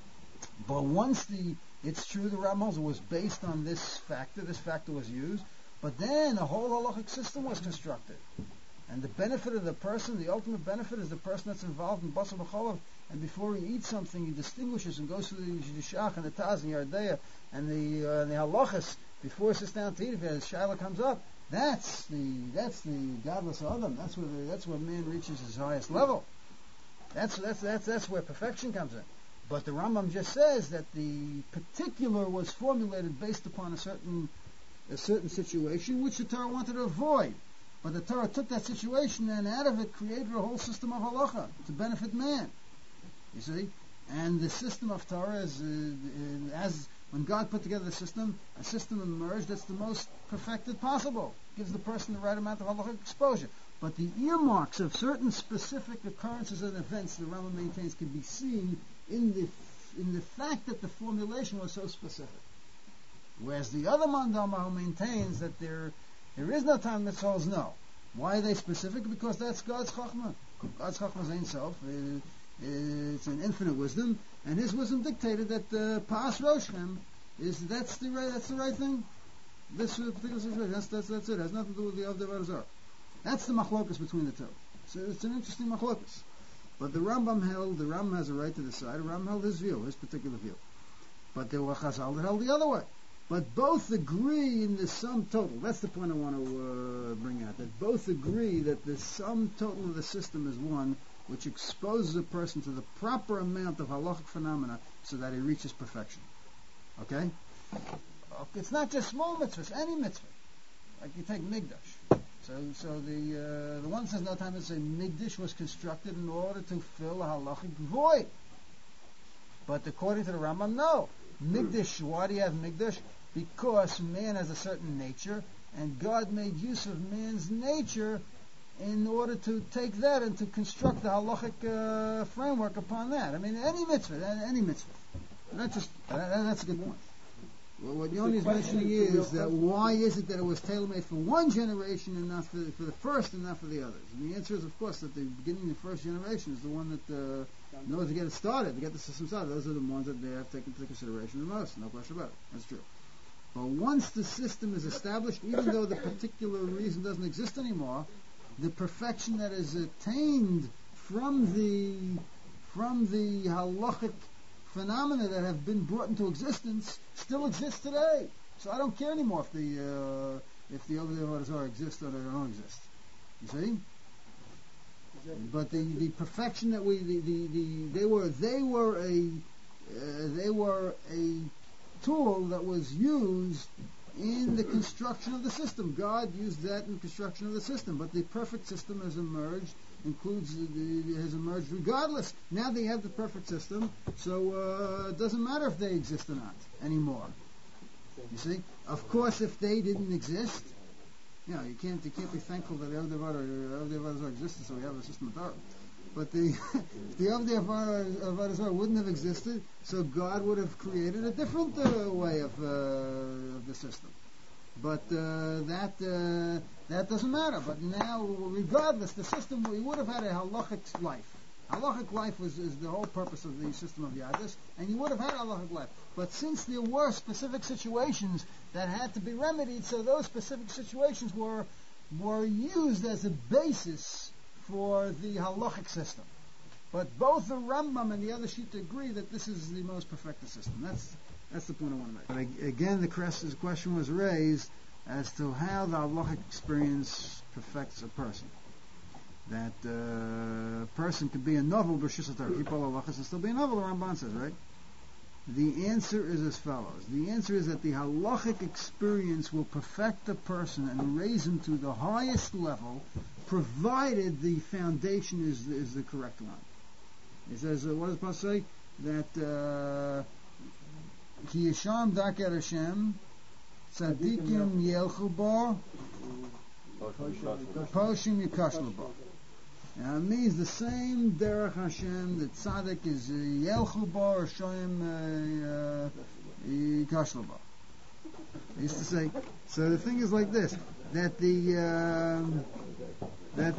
But once the, it's true the Rambam was based on this factor, this factor was used, but then a whole halachic system was constructed. And the benefit of the person, the ultimate benefit is the person that's involved in Basa B'chalav, and before he eats something, he distinguishes and goes through the Shach and the Taz and the Yardeya and the, uh, the halachas before he sits down to eat. If his shaila comes up, that's the that's the godless Adam. That's where the, that's where man reaches his highest level. That's that's that's that's where perfection comes in. But the Rambam just says that the particular was formulated based upon a certain a certain situation which the Torah wanted to avoid. But the Torah took that situation and out of it created a whole system of halacha to benefit man. You see? And the system of Torah is, uh, as when God put together the system, a system emerged that's the most perfected possible. Gives the person the right amount of halachic exposure. But the earmarks of certain specific occurrences and events, the Rambam maintains, can be seen in the in the fact that the formulation was so specific. Whereas the other mandama who maintains that there there is no time mitzvahs, no. Why are they specific? Because that's God's chachma. God's chachma is Ein Sof. Uh, It's an infinite wisdom, and his wisdom dictated that uh, Pas Roshem is that's the right that's the right thing. This uh, particular situation, that's that's that's it. It has nothing to do with the Avdei Varazar. That's the machlokas between the two. So it's an interesting machlokas. But the Rambam held the Rambam has a right to decide. The Rambam held his view, his particular view. But there were Chazal that held the other way. But both agree in the sum total. That's the point I want to uh, bring out. That both agree that the sum total of the system is one which exposes a person to the proper amount of halachic phenomena so that he reaches perfection. Okay? it's not just small mitzvahs, any mitzvah. Like you take Migdash. So, so the uh, the one says no time to say Migdash was constructed in order to fill a halachic void. But according to the Rambam, no. Migdash, why do you have Migdash? Because man has a certain nature, and God made use of man's nature in order to take that and to construct the halachic uh, framework upon that. I mean, any mitzvah, any mitzvah. Not just, uh, that's a good point. Well, what Yoni is mentioning is that why is it that it was tailor-made for one generation and not for, for the first and not for the others? And the answer is, of course, that the beginning of the first generation is the one that, uh, in order to get it started, to get the system started, those are the ones that they have taken into consideration the most. No question about it. That's true. But once the system is established, even though the particular reason doesn't exist anymore, the perfection that is attained from the from the halachic phenomena that have been brought into existence still exists today. So I don't care anymore if the uh, if the other Avodah exist or they don't exist. You see? But the, the perfection that we the, the, the they were they were a uh, they were a tool that was used in the construction of the system. God used that in the construction of the system, but the perfect system has emerged, includes the, has emerged regardless. Now they have the perfect system, so uh, it doesn't matter if they exist or not anymore. You see, of course, if they didn't exist, you know, you can't you can't be thankful that the Avodah existed, so we have a system of Torah. But the if the Avodah Zarah wouldn't have existed, so God would have created a different uh, way of, uh, of the system. But uh, that uh, that doesn't matter. But now, regardless, the system, we would have had a halachic life. Halachic life was is the whole purpose of the system of Yadus, and you would have had halachic life. But since there were specific situations that had to be remedied, so those specific situations were were used as a basis for the halachic system. But both the Rambam and the other Shita agree that this is the most perfected system. That's that's the point I want to make. But again, the question was raised as to how the halachic experience perfects a person. That uh, a person could be a novel, b'shus Torah, keep all halachas and still be a novel, the Ramban says, right? The answer is as follows. The answer is that the halachic experience will perfect a person and raise him to the highest level, provided the foundation is is the correct one. He says, uh, what does Paul say? That Ki Yisham Daker Hashem Tzadikim Yelchu Bo Poshim Yikashlu Bo. Now it means the same derech Hashem that tzaddik is Yelchu Bo or Shoyim Yikashlu Bo. He used to say. So the thing is like this: that the um, that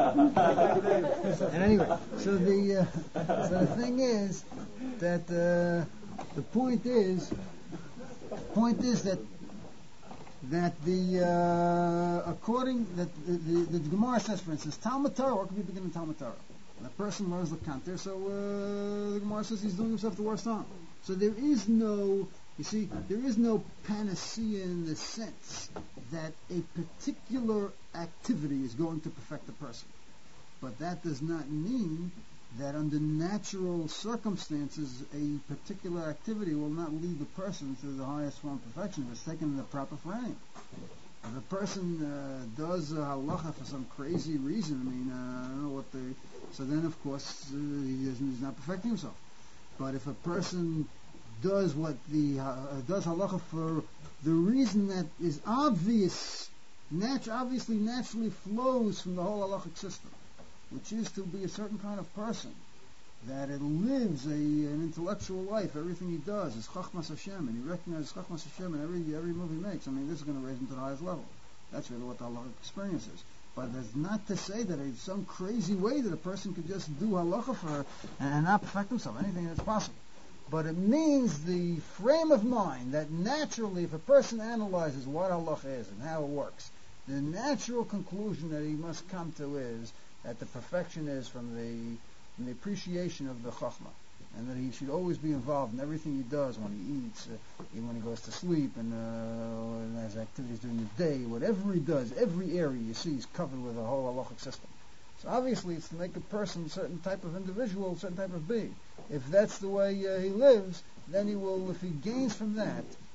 the and anyway, so the uh, so the thing is that uh, the point is the point is that that the uh, according that the, the, the Gemara says, for instance, Talmud Torah. What could be beginning Talmud Torah? And a person learns the Kanter, so uh, the Gemara says he's doing himself the worst harm. So there is no. You see, there is no panacea in the sense that a particular activity is going to perfect a person. But that does not mean that under natural circumstances a particular activity will not lead the person to the highest form of perfection if it's taken in the proper frame. If a person uh, does uh, halacha for some crazy reason, I mean, uh, I don't know what the... So then, of course, uh, he he's not perfecting himself. But if a person does what the uh, does halacha for the reason that is obvious, natu- obviously naturally flows from the whole halachic system, which is to be a certain kind of person, that it lives a, an intellectual life. Everything he does is chachmas Hashem, and he recognizes chachmas Hashem in every every move he makes. I mean, this is going to raise him to the highest level. That's really what the halachic experience is. But that's not to say that it's some crazy way that a person could just do halacha for and not perfect himself. Anything that's possible. But it means the frame of mind that naturally, if a person analyzes what halacha is and how it works, the natural conclusion that he must come to is that the perfection is from the from the appreciation of the chachma, and that he should always be involved in everything he does when he eats, uh, even when he goes to sleep, and, uh, and has activities during the day. Whatever he does, every area you see is covered with a whole halachic system. So obviously it's to make a person a certain type of individual, a certain type of being. If that's the way uh, he lives, then he will, if he gains from that,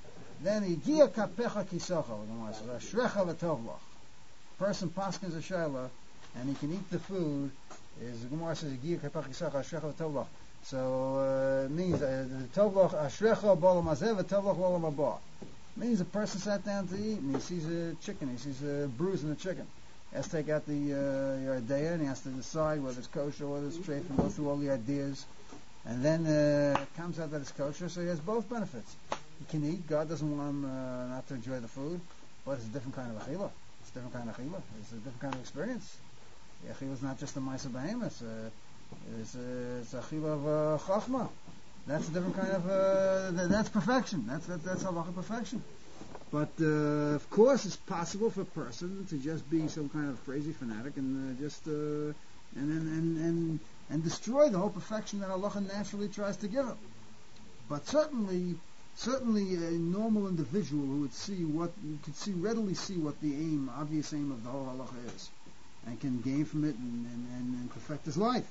Then Igia Kapecha Kisocha, the Gemara says, Ashrecha V'Tovlach. Person paskins a shayla, and he can eat the food. Is the Gemara says Igia Kapecha Kisocha Ashrecha V'Tovlach. So uh, it means uh, the Tovlach Ashrecha B'Olam Hazeh V'Tovlach B'Olam Haba. Means a person sat down to eat and he sees a chicken, he sees a bruise in the chicken. He has to take out the uh, Yardea and he has to decide whether it's kosher or whether it's treif and go through all the ideas. And then uh, it comes out that it's kosher, so he has both benefits. He can eat. God doesn't want him uh, not to enjoy the food, but it's a different kind of achila. It's a different kind of achila. It's a different kind of experience. The achila is not just a ma'aseh b'heima. It's a it's a, it's a achila of uh, chachma. That's a different kind of uh, th- that's perfection. That's that, that's halacha perfection. But uh, of course, it's possible for a person to just be some kind of crazy fanatic and uh, just uh, and and and and and destroy the whole perfection that halacha naturally tries to give him. But certainly. Certainly, a normal individual who would see what could see readily see what the aim, obvious aim of the whole halacha is, and can gain from it and, and, and, and perfect his life.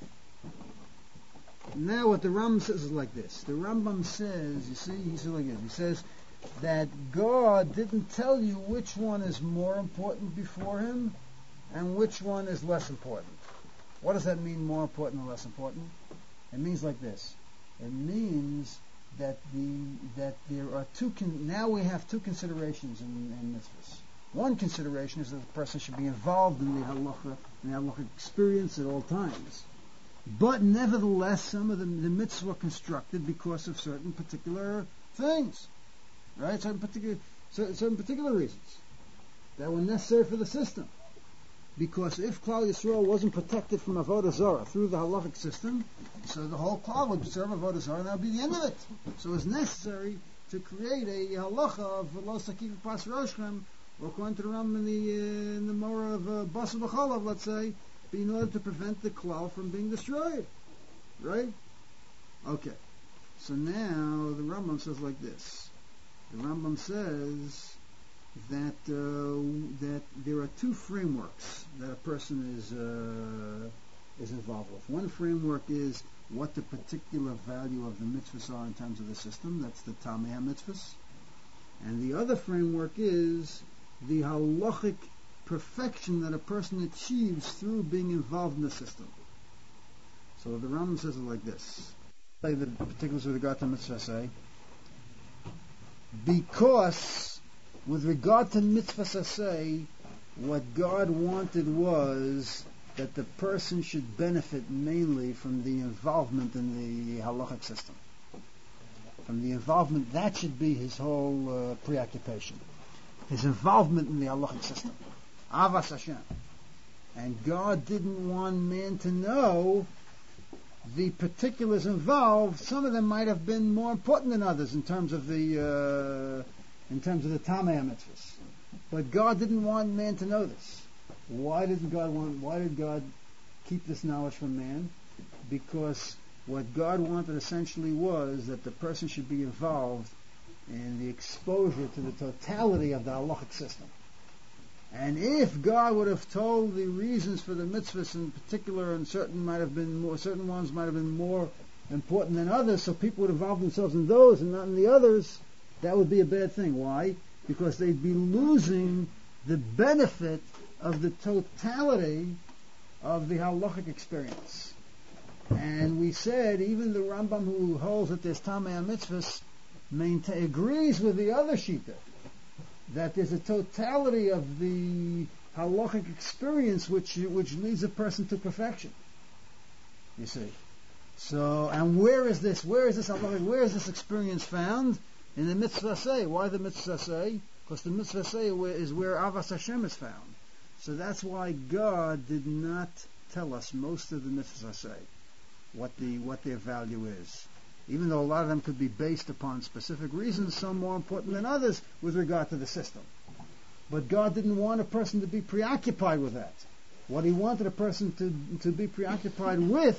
Now, what the Rambam says is like this. The Rambam says, you see, he says like this. He says that God didn't tell you which one is more important before Him, and which one is less important. What does that mean? More important or less important? It means like this. It means that the that there are two con- now we have two considerations in, in mitzvahs. One consideration is that the person should be involved in the halacha, in the halacha experience at all times. But nevertheless, some of the, the mitzvahs were constructed because of certain particular things, right? Certain particular certain particular reasons that were necessary for the system. Because if Klal Yisrael wasn't protected from Avodah Zarah through the halachic system, so the whole Klal would serve Avodah Zarah, and that would be the end of it. So it's necessary to create a halacha of Lo Sakik Pas Roshchem, or according to the Rambam in the uh, in the Morah of uh, Basar B'Chalav, let's say, in order to prevent the Klal from being destroyed, right? Okay. So now the Rambam says like this. The Rambam says that uh, that there are two frameworks that a person is uh, is involved with. One framework is what the particular value of the mitzvahs are in terms of the system. That's the Tamei HaMitzvahs. And the other framework is the halachic perfection that a person achieves through being involved in the system. So the Rambam says it like this. Say the particulars with regard to mitzvah say, because with regard to mitzvah saseh, what God wanted was that the person should benefit mainly from the involvement in the halachic system. From the involvement, that should be his whole uh, preoccupation. His involvement in the halachic system. Avas Hashem. And God didn't want man to know the particulars involved. Some of them might have been more important than others in terms of the... Uh, in terms of the Tamei HaMitzvahs. But God didn't want man to know this. Why did God want, why did God keep this knowledge from man? Because what God wanted essentially was that the person should be involved in the exposure to the totality of the halachic system. And if God would have told the reasons for the mitzvahs in particular, and certain might have been more, certain ones might have been more important than others, so people would involve themselves in those and not in the others, that would be a bad thing. Why? Because they'd be losing the benefit of the totality of the halachic experience. And we said, even the Rambam who holds that there's Tamei HaMitzvahs maintain, agrees with the other Shita, that there's a totality of the halachic experience which which leads a person to perfection. You see. So, and where is this? Where is this halachic? Where is this experience found? In the mitzvah say. Why the mitzvah say? Because the mitzvah say is where Avas Hashem is found. So that's why God did not tell us most of the mitzvah say what the what their value is. Even though a lot of them could be based upon specific reasons, some more important than others with regard to the system. But God didn't want a person to be preoccupied with that. What He wanted a person to to be preoccupied with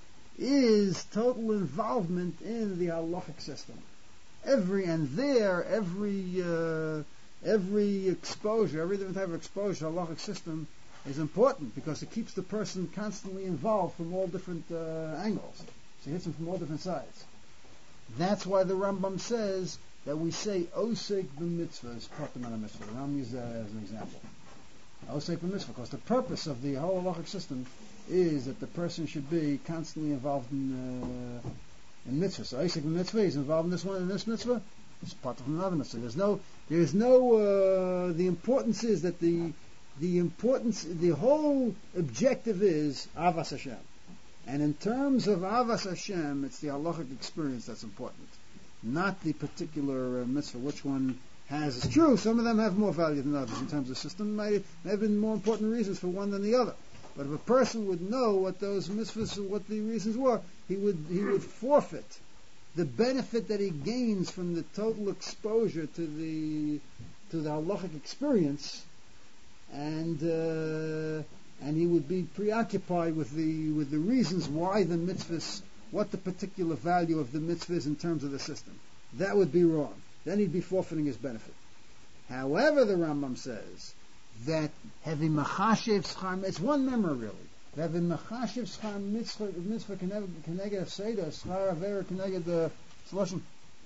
is total involvement in the halachic system. Every and there, every uh, every exposure, every different type of exposure, halachic system is important because it keeps the person constantly involved from all different uh, angles. So it hits him from all different sides. That's why the Rambam says that we say osek b'mitzvah is potem on a mitzvah. The Ram uses that as an example. Osek b'mitzvah, because the purpose of the whole halachic system is that the person should be constantly involved in uh, in mitzvah. So osek b'mitzvah, he's involved in this one, in this mitzvah. It's part of another mitzvah. There's no, there's no. Uh, the importance is that the the importance, the whole objective is avas Hashem. And in terms of avas Hashem, it's the halachic experience that's important, not the particular uh, mitzvah. Which one has? It's true. Some of them have more value than others in terms of system. Might may have been more important reasons for one than the other. But if a person would know what those mitzvahs, what the reasons were, he would he would forfeit the benefit that he gains from the total exposure to the to the halachic experience, and uh, and he would be preoccupied with the with the reasons why the mitzvahs, what the particular value of the mitzvah is in terms of the system. That would be wrong. Then he'd be forfeiting his benefit. However, the Rambam says that having machashev schar, it's one member really. Having machashev schar mitzvah mitzvah keneged seda schar aver keneged the solution.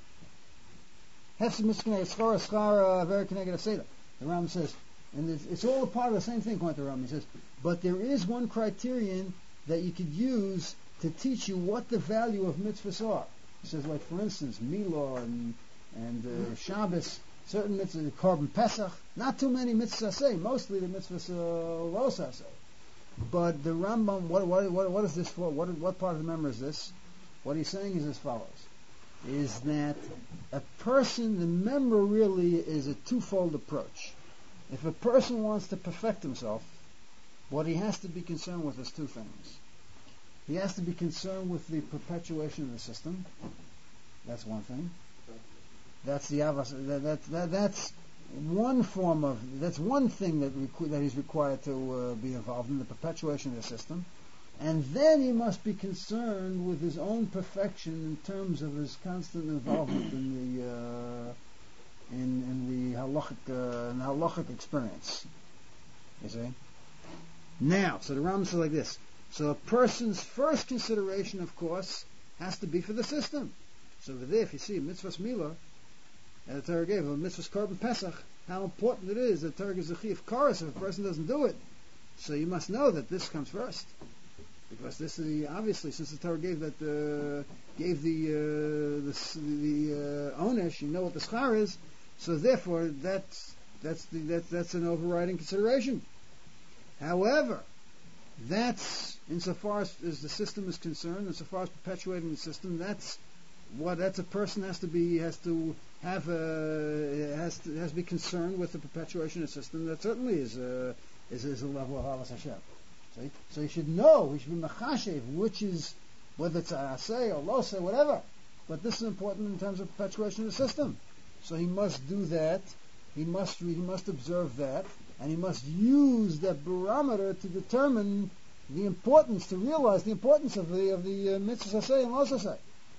Hefsed mitzvah keneged schar schar aver keneged seda. The Rambam says, and it's, it's all a part of the same thing. According to the Rambam, he says, but there is one criterion that you could use to teach you what the value of mitzvahs are. He says, like for instance, Milah and and uh, Shabbos, certain mitzvahs, Korban Pesach, not too many mitzvahs say, mostly the mitzvahs uh, lo say. But the Rambam, what, what, what, what is this for? What, what part of the member is this? What he's saying is as follows, is that a person, the member really is a twofold approach. If a person wants to perfect himself, what he has to be concerned with is two things. He has to be concerned with the perpetuation of the system. That's one thing. That's the avas. That, that, that, that's one form of. That's one thing that requ- that he's required to uh, be involved in, the perpetuation of the system. And then he must be concerned with his own perfection in terms of his constant involvement in the uh, in, in the halachic uh, in the halachic experience. You see. Now, so the Rambam says like this. So a person's first consideration, of course, has to be for the system. So over there, if you see mitzvahs milah, and the Torah gave a mitzvahs korban pesach, how important it is that Torah gives a chiyuv karas if a person doesn't do it. So you must know that this comes first, because this is the, obviously since the Torah gave that uh, gave the uh, the, the uh, onesh, you know what the schar is. So therefore, that's that's the, that's that's an overriding consideration. However, that's insofar as, as the system is concerned, insofar as perpetuating the system, that's what that's a person has to be has to have a has to has to be concerned with the perpetuation of the system. That certainly is a is, is a level of avas Hashem. See? So he should know, he should be machashev, which is whether it's aseh or lo say, whatever. But this is important in terms of perpetuation of the system. So he must do that. He must he must observe that, and he must use that barometer to determine the importance, to realize the importance of the of the uh, mitzvah aseh and lo aseh.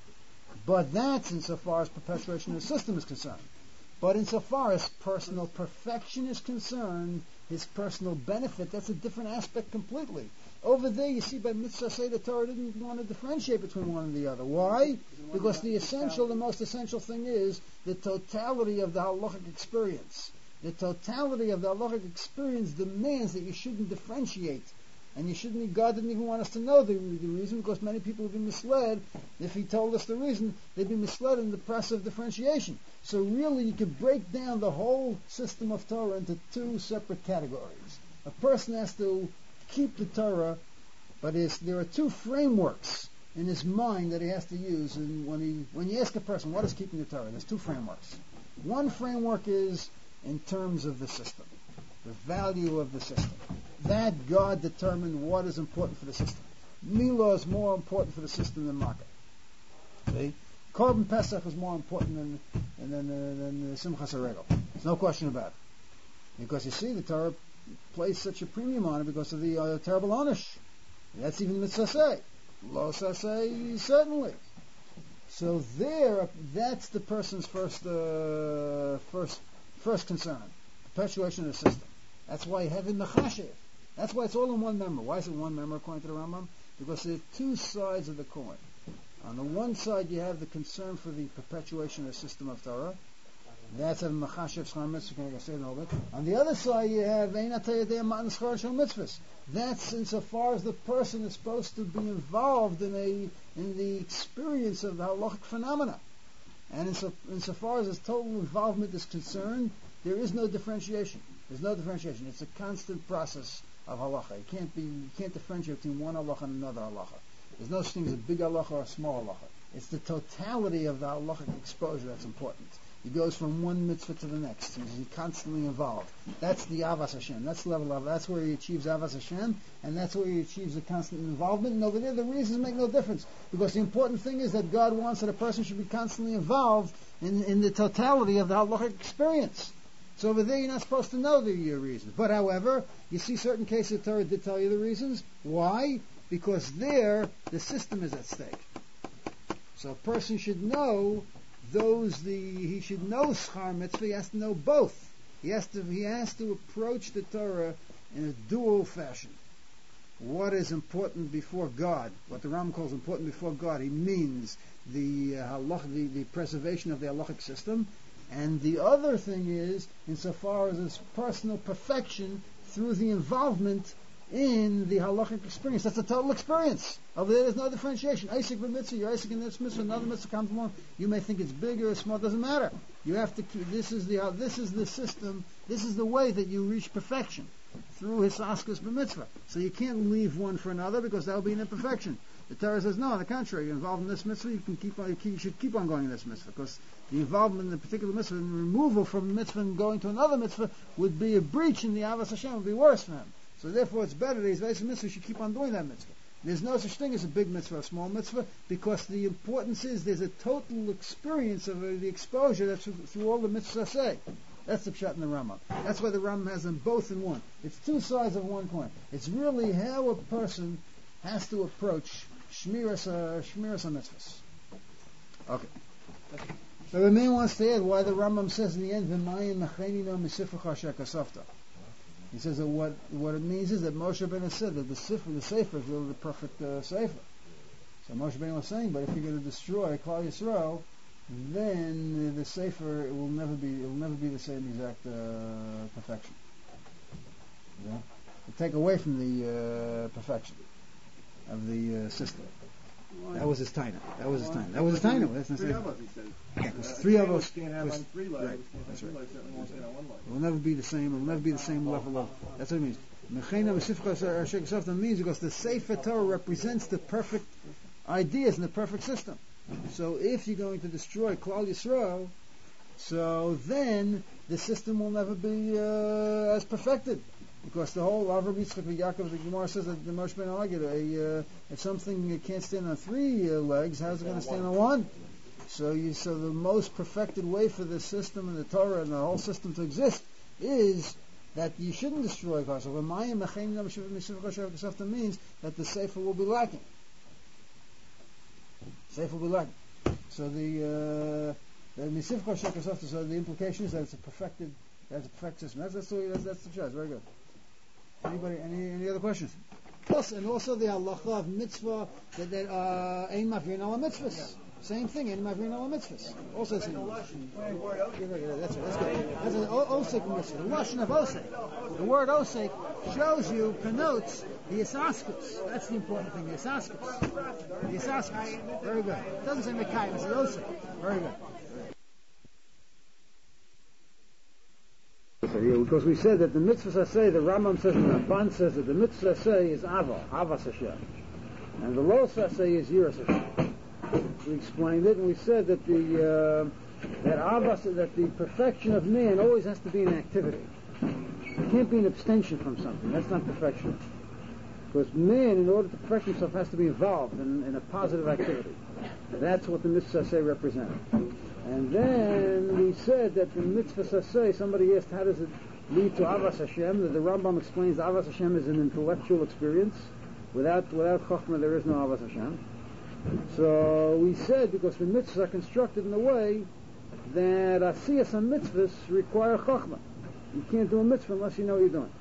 But that's insofar as perpetuation of the system is concerned. But insofar as personal perfection is concerned, his personal benefit, that's a different aspect completely. Over there, you see, by mitzvah say the Torah didn't want to differentiate between one and the other. Why? Because the essential, the most essential thing is the totality of the halachic experience. The totality of the halachic experience demands that you shouldn't differentiate. And you shouldn't, God didn't even want us to know the, the reason, because many people would be misled. If He told us the reason, they'd be misled in the process of differentiation. So really, you could break down the whole system of Torah into two separate categories. A person has to keep the Torah, but there are two frameworks in his mind that he has to use. And when he, when you ask a person, what is keeping the Torah? There's two frameworks. One framework is in terms of the system, the value of the system. That God determined what is important for the system. Milah is more important for the system than Makkah. See? Korban Pesach is more important than than, than, than the Simchas HaRegel. There's no question about it. Because you see, the Torah placed such a premium on it because of the uh, terrible onish. That's even mitzvah say. Lo say certainly. So there, that's the person's first uh, first first concern. Perpetuation of the system. That's why you have in Mechashev. That's why it's all in one member. Why is it one member according to the Rambam? Because there are two sides of the coin. On the one side, you have the concern for the perpetuation of the system of Torah. That's a machashev schar mitzvah. Can I say it a little bit? On the other side, you have ein atayadei matan schar shel mitzvahs. That's insofar as the person is supposed to be involved in a in the experience of the halachic phenomena, and inso, insofar as his total involvement is concerned, there is no differentiation. There's no differentiation. It's a constant process of halacha. You can't be you can't differentiate between one halacha and another halacha. There's no such thing as a big halacha or a small halacha. It's the totality of the halachic exposure that's important. He goes from one mitzvah to the next. He's constantly involved. That's the Avas Hashem. That's the level of, that's where he achieves Avas Hashem, and that's where he achieves a constant involvement. And over there, the reasons make no difference. Because the important thing is that God wants that a person should be constantly involved in, in the totality of the halachic experience. So over there, you're not supposed to know the your reasons. But however, you see certain cases the Torah did tell you the reasons. Why? Because there, the system is at stake. So a person should know those the he should know schar mitzvah. He has to know both. He has to he has to approach the Torah in a dual fashion. What is important before God? What the Ram calls important before God, he means the uh, halach, the, the preservation of the halachic system, and the other thing is insofar as his personal perfection through the involvement in the halachic experience. That's a total experience. Over there, there's no differentiation. Isaac mitzvah, you're Isaac in this mitzvah, another mitzvah comes along. You may think it's big or small, doesn't matter. You have to keep, this is the this is the system, this is the way that you reach perfection through hisaskus b'mitzvah. So you can't leave one for another because that will be an imperfection. The Torah says, no, on the contrary, you're involved in this mitzvah, you can keep on, you, keep, you should keep on going in this mitzvah, because the involvement in the particular mitzvah and removal from a mitzvah and going to another mitzvah would be a breach in the Avos Hashem, would be worse for him. So therefore, it's better that he's basic mitzvah. Should keep on doing that mitzvah. There's no such thing as a big mitzvah, or a small mitzvah, because the importance is there's a total experience of uh, the exposure that's through, through all the mitzvahs say. That's the pshat in the Rambam. That's why the Rambam has them both in one. It's two sides of one coin. It's really how a person has to approach shmiras uh, shmiras mitzvahs. Okay. So the man wants to add why the Rambam says in the end, "V'mayim mechenino misifrecha shekasafta." He says that what what it means is that Moshe Rabbeinu said that the Sefer, the Sefer is really the perfect uh, Sefer. So Moshe Rabbeinu was saying, but if you're going to destroy Klal Yisrael, then uh, the Sefer it will never be it will never be the same exact uh, perfection. Yeah? To take away from the uh, perfection of the uh, system. Why? That was his taina. That was his taina. That was his taina. That's not three of us, he said. Yeah, because uh, three of us can't have on three legs. Right. That's right. Legs, certainly won't stand on one leg. It will never be the same. It will never be the same level of. That's what it means. Mechena v'sifcha shekasafta means because the Sefer Torah represents the perfect ideas and the perfect system. So if you're going to destroy Klal Yisrael, so then the system will never be uh, as perfected. Because the whole Avram Yitzchak Yaakov, the Gemara says that the Moshe Ben Alegid, a uh, if something can't stand on three uh, legs, how's it going to stand on one? So, you, so the most perfected way for the system and the Torah and the whole system to exist is that you shouldn't destroy Klal. So V'mayim mechenino misifrecha means that the Sefer will be lacking. Sefer will be lacking. So the uh, the misifrecha shekasafta. So the implication is that it's a perfected, that's a perfect system. That's that's the way, that's, that's the choice. Very good. Anybody? Any any other questions? Plus, and also the halacha of mitzvah that that uh, ein mafrin ala mitzvahs. Same thing, ein mafrin ala mitzvahs. Also same. Yeah, that's right. That's good. That's an osek mitzvah. The lashon of osek. The word osek shows you, connotes the isaskus. That's the important thing. The isaskus. The isaskus. Very good. It doesn't say mekayim. It says osek. Very good. Because we said that the mitzvah say, the Rambam says, and the Ramban says that the mitzvah say is Ava, Avas Hashem, and the lo say is Yiras Hashem. We explained it, and we said that the uh, that Avas, that the perfection of man always has to be an activity. It can't be an abstention from something. That's not perfection. Because man, in order to perfect himself, has to be involved in, in a positive activity. That's what the mitzvah say represents. And then we said that the mitzvah saseh, somebody asked how does it lead to Avas Hashem, that the Rambam explains Avas Hashem is an intellectual experience. Without without Chokhmah there is no Avas Hashem. So we said because the mitzvahs are constructed in a way that asiyas and mitzvahs require Chokhmah. You can't do a mitzvah unless you know what you're doing.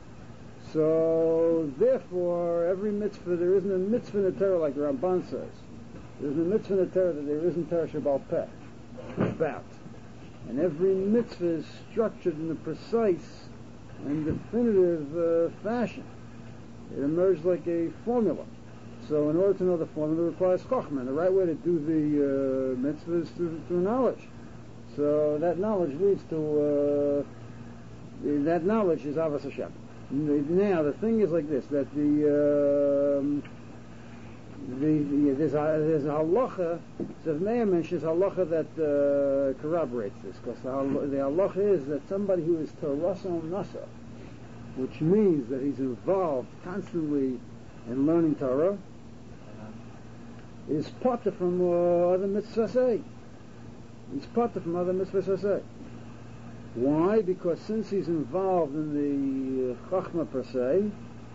So therefore every mitzvah, there isn't a mitzvah in the Torah like the Ramban says. There's a mitzvah in the Torah that there isn't Torah Shabbal Peh. About. And every mitzvah is structured in a precise and definitive uh, fashion. It emerged like a formula. So in order to know the formula, it requires chokhmah. And the right way to do the uh, mitzvah is through, through knowledge. So that knowledge leads to, uh, that knowledge is Avos Hashem. Now, the thing is like this, that the, um, the, the there's, a, there's a halacha, so Meir mentions halacha that uh, corroborates this, because the, the halacha is that somebody who is Torah Nasa, which means that he's involved constantly in learning Torah, is potter from uh, other mitzvahs. He's potter from other mitzvahs. Why? Because since he's involved in the chachma per se,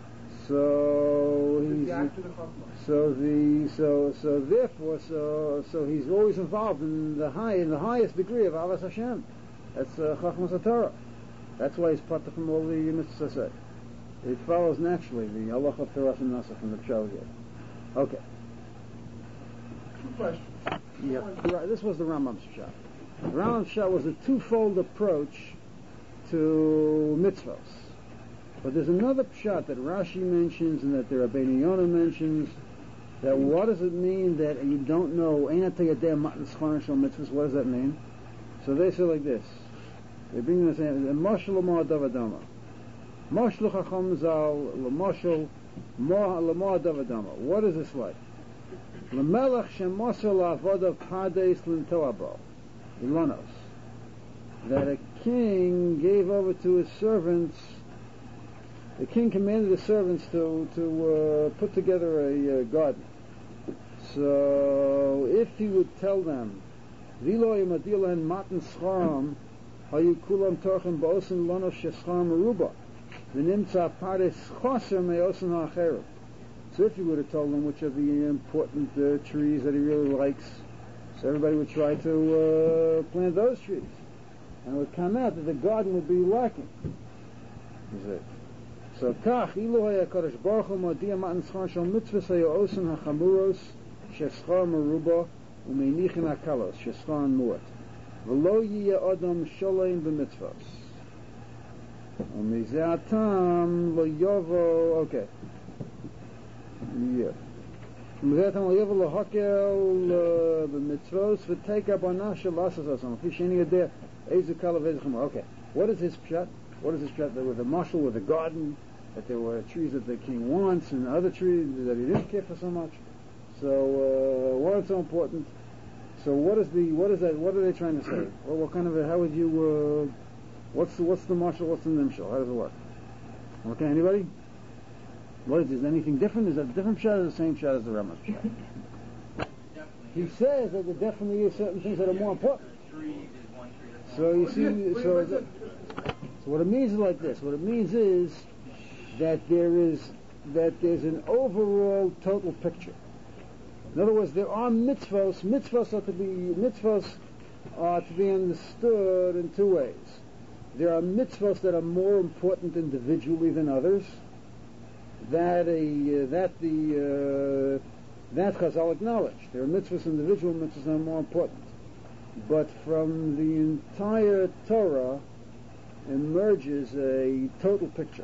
so he's so the so so therefore so so he's always involved in the high in the highest degree of Avos Hashem. That's uh, chachmas Torah. That's why he's potter from all the mitzvahs. It follows naturally the halacha of Torah and Nasa from the Pshal here. Okay. Two questions. Yeah, right. This was the Rambam's shot. The Rambam's shot was a twofold approach to mitzvahs. But there's another pshat that Rashi mentions and that the Rabbeinu Yonah mentions, that what does it mean that you don't know, Ein atayadeh matan schon shel mitzvahs, what does that mean? So they say like this. They bring this in, Moshel l'ma davadama. Moshel chacham zal, l'moshel l'ma davadama. What is this like? L'melech shemosel la'avodav pardes l'ntoabo. Ilanos. That a king gave over to his servants, the king commanded his servants to, to uh, put together a uh, garden. So if he would tell them, V'lo yimadilan matan scharam, hayu kulam torchem ba'osin lonos shescharam meruba, v'nimtza pardes choser me'osin ha'acheru. So if he would have told them which are the important uh, trees that he really likes, so everybody would try to uh, plant those trees. And it would come out that the garden would be lacking. Is it? So kach ilu haya kadosh baruch hu modiya matan schar shel mitzvahs hayo osin hachamuros sheschar meruba u'meinichin hakalos sheschar muat v'lo yiyeh adam sholem b'mitzvahs u'mizeh atam lo yovo. Okay. Yeah. U'mizeh atam lo yovo lo hakel b'mitzvahs v'teik abana shel asas asam fi sheni yedeh eizu kalav eizu chamur. Okay. What is his pshat? What is his pshat? There was a marshal with a garden, that there were trees that the king wants and other trees that he didn't care for so much. So uh, why is so important? So what is the what is that? What are they trying to say? Well, what kind of a, how would you? Uh, what's the what's the marshal? What's the nimshal? How does it work? Okay, anybody? What is, is anything different? Is that a different shot or the same shot as the Rambam's shot? He says that there definitely is certain things that are more important. So you see, so. That, So what it means is like this. What it means is that there is that there's an overall total picture. In other words, there are mitzvos. Mitzvos are to be mitzvos are to be understood in two ways. There are mitzvos that are more important individually than others. That a uh, that the uh, that Chazal acknowledged. There are mitzvos, individual mitzvos that are more important. But from the entire Torah emerges a total picture,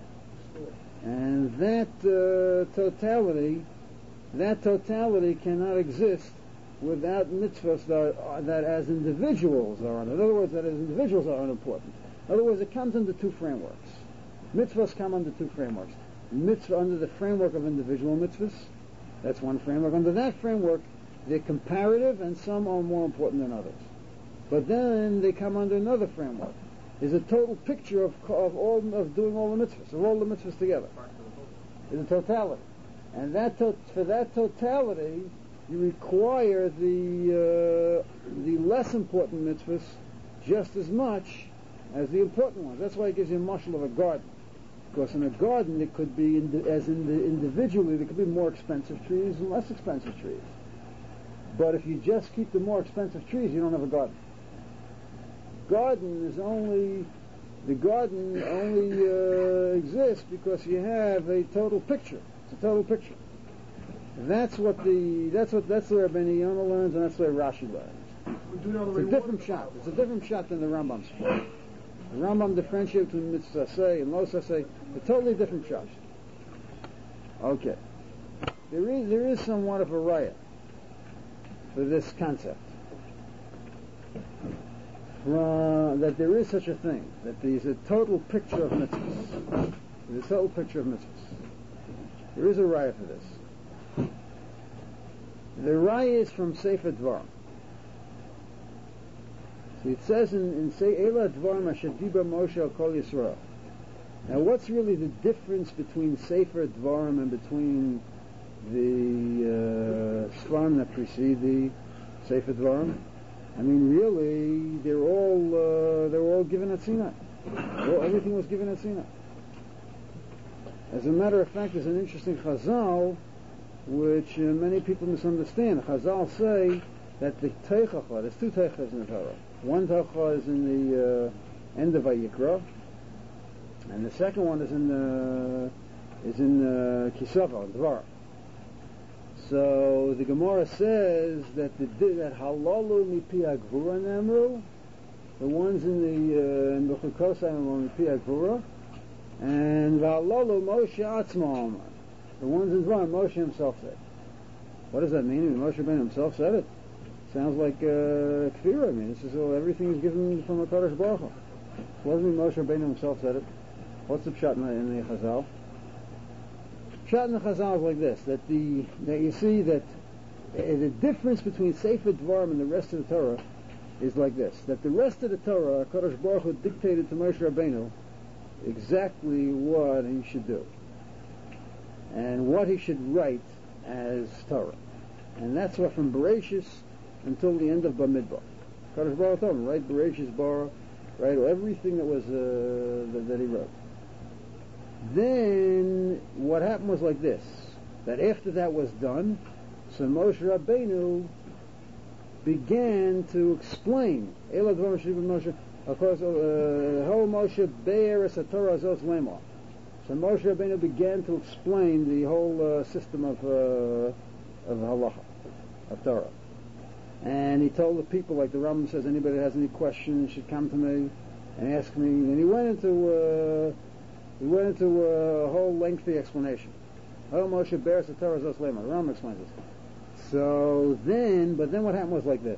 and that uh, totality, that totality cannot exist without mitzvahs that, are, that as individuals are. In other words, that as individuals are unimportant. In other words, it comes under two frameworks. Mitzvahs come under two frameworks. Mitzvah under the framework of individual mitzvahs. That's one framework. Under that framework, they're comparative, and some are more important than others. But then they come under another framework. Is a total picture of of all of doing all the mitzvahs, of all the mitzvahs together. Is a totality, and that to, for that totality, you require the uh, the less important mitzvahs just as much as the important ones. That's why it gives you a marshal of a garden, because in a garden it could be in the, as in the individually there could be more expensive trees and less expensive trees. But if you just keep the more expensive trees, you don't have a garden. Garden is only the garden only uh, exists because you have a total picture. It's a total picture. That's what the that's what that's the way Rabbeinu Yonah learns, and that's the way Rashi learns. It's a different shot. It's a different shot than the Rambam's shot. The Rambam differentiates between mitzvah say and lo say, a totally different shot. Okay, there is there is somewhat of a raya for this concept, From, that there is such a thing, that there's a total picture of mitzvahs. There's a total picture of mitzvahs. There is a raya for this. The raya is from Sefer Dvarim. So it says in, in say Ela Dvarim Asher Dibra Moshe Al Kol Yisrael. Now, what's really the difference between Sefer Dvarim and between the uh, Sfarim that precede the Sefer Dvarim? I mean, really, they're all uh, they were all given at Sinai. Well, everything was given at Sinai. As a matter of fact, there's an interesting Chazal which uh, many people misunderstand. Chazal say that the Teichacha, there's two Teichas in the Torah. One Teicha is in the uh, end of Vayikra, and the second one is in uh, is in uh, Kisava, Dvar. So the Gemara says that the that Halalu mipi Agvura Nemru, the ones in the uh, in the Chukosai are mipi Agvura, and Halalu Moshe Atzma Amar. The ones in Dvar, Moshe himself said. What does that mean? Moshe Rabbeinu himself said it. Sounds like uh, Kfira. I mean, this is all, everything is given from a Kadosh Baruch Hu. What does it mean Moshe Rabbeinu himself said it? What's the pshat in the, in the Chazal? Pshat in the Chazal is like this: that the that you see that uh, the difference between Sefer Dvarim and the rest of the Torah is like this: that the rest of the Torah, Kadosh Baruch Hu dictated to Moshe Rabbeinu exactly what he should do and what he should write as Torah, and that's what from Bereshis until the end of Bamidbar. Kadosh Baruch Hu told him, write Bereshis Bar, write everything that was uh, that, that he wrote. Then what happened was like this: that after that was done, so Moshe Rabbeinu began to explain. Of course, Ho Moshe Be'er Es HaTorah Zos Lemar. So Moshe Rabbeinu began to explain the whole uh, system of uh, of halacha, of Torah, and he told the people, like the Rambam says, anybody that has any questions should come to me and ask me. And he went into uh, he went into a whole lengthy explanation. Oh, Moshe bears the Torah Zos Lema. The Rambam explains this. So then, but then what happened was like this.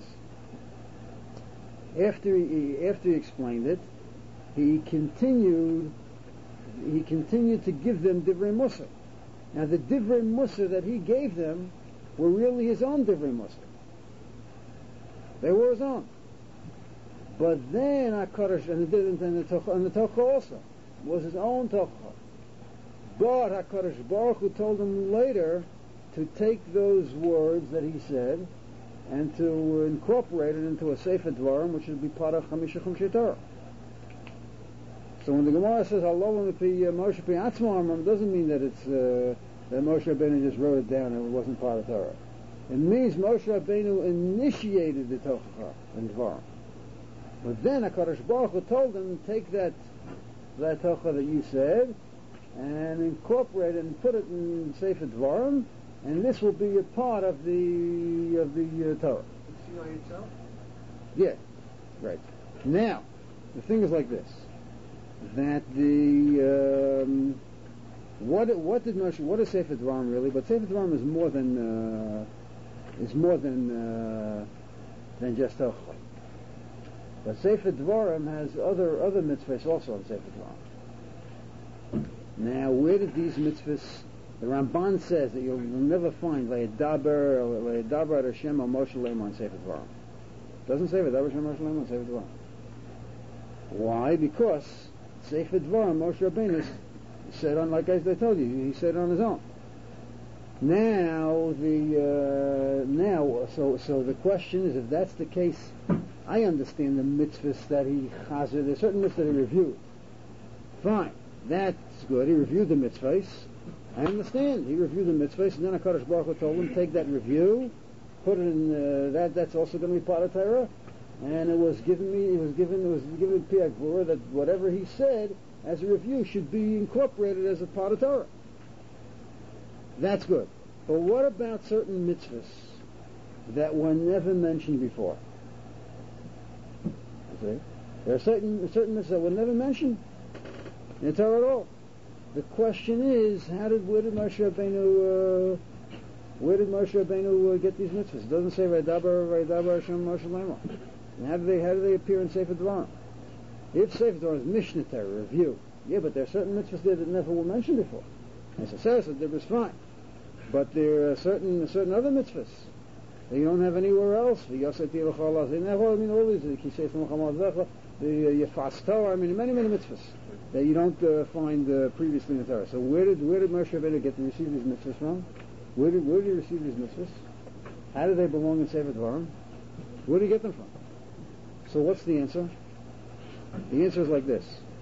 After he after he explained it, he continued. He continued to give them Divrei Musa. Now the Divrei Musa that he gave them were really his own Divrei Musa. They were his own. But then HaKadosh, and the, and the, Tocha, and the Tocha also, was his own Tocha. But HaKadosh Baruch Hu told him later to take those words that he said and to incorporate it into a Sefer Dvarim, which would be part of Chamisha Chumshei Torah. So when the Gemara says Allah Moshe Pi Atzma, it doesn't mean that it's uh, that Moshe Rabbeinu just wrote it down and it wasn't part of Torah. It means Moshe Rabbeinu initiated the Tochacha and Dvarim. But then HaKadosh Baruch Hu told him, take that that Tochacha that you said and incorporate it and put it in Sefer Dvarim, and this will be a part of the of the uh, Torah. The Sinai itself? Yeah, right. Now, the thing is like this. That the um, what what did Moshe what is Sefer Dvarim really? But Sefer Dvarim is more than uh, is more than uh, than just Tochacha. But Sefer Dvarim has other other mitzvahs also in Sefer Dvarim. Now, where did these mitzvahs? The Ramban says that you'll never find Le'edaber or Le'edaber Hashem or Moshe Leima on Sefer Dvarim. Doesn't say Le'edaber Hashem or Moshe Leima on Sefer Dvarim. Why? Because Sefer Dvarim, Moshe Rabbeinu said on, like I told you, he said it on his own. Now the uh, now, so so the question is, if that's the case, I understand the mitzvahs that he chazer. There's certain mitzvahs that he reviewed. Fine, that's good. He reviewed the mitzvahs. I understand. He reviewed the mitzvahs, and then HaKadosh Baruch Hu told him, take that review, put it in. Uh, that that's also going to be part of Torah. And it was given me, it was given, it was given Pi Agvura that whatever he said as a review should be incorporated as a part of Torah. That's good. But what about certain mitzvahs that were never mentioned before? You see? There are certain, certain mitzvahs that were never mentioned in the Torah at all. The question is, how did, where did Moshe Rabbeinu, uh, where did Moshe Rabbeinu uh, get these mitzvahs? It doesn't say Vaydabar, Vaydabar Hashem Moshe Lemor. And how do they, how do they appear in Sefer Dvarim? If Sefer Dvarim is Mishnah Torah, review, yeah, but there are certain mitzvahs there that never were mentioned before. And so Sarah said, was fine. But there are certain, certain other mitzvahs that you don't have anywhere else. The Yosef Yilachal, I mean, all these, the Kisei Samacham the Yefas Torah, I mean, many, many mitzvahs that you don't uh, find uh, previously in the Torah. So where did where did Moshe Rabbeinu get to receive these mitzvahs from? Where did where did he receive these mitzvahs? How do they belong in Sefer Dvarim? Where did he get them from? So what's the answer? The answer is like this.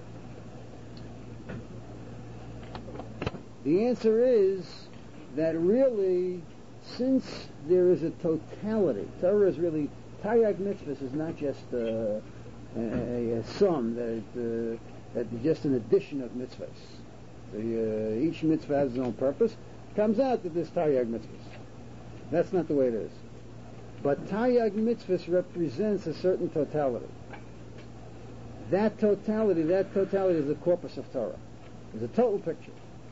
The answer is that really, since there is a totality, Torah is really, Taryag mitzvahs is not just uh, a, a, a sum, that, uh, that is just an addition of mitzvahs. The, uh, each mitzvah has its own purpose. It comes out that there's Taryag mitzvahs. That's not the way it is. But Taryag mitzvahs represents a certain totality. That totality, that totality is the corpus of Torah. It's a total picture.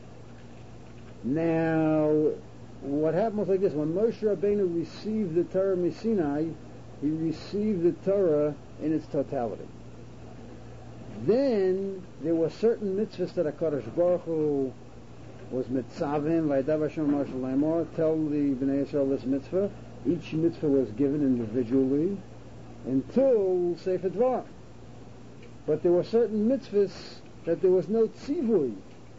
Now, what happened was like this. When Moshe Rabbeinu received the Torah Sinai, he received the Torah in its totality. Then, there were certain mitzvahs that HaKadosh Baruch Hu was mitzavim, Vaydav Hashem Moshe Lemor, tell the Bnei Yisrael this mitzvah. Each mitzvah was given individually until Sefer Dvarim. But there were certain mitzvahs that there was no tzivui,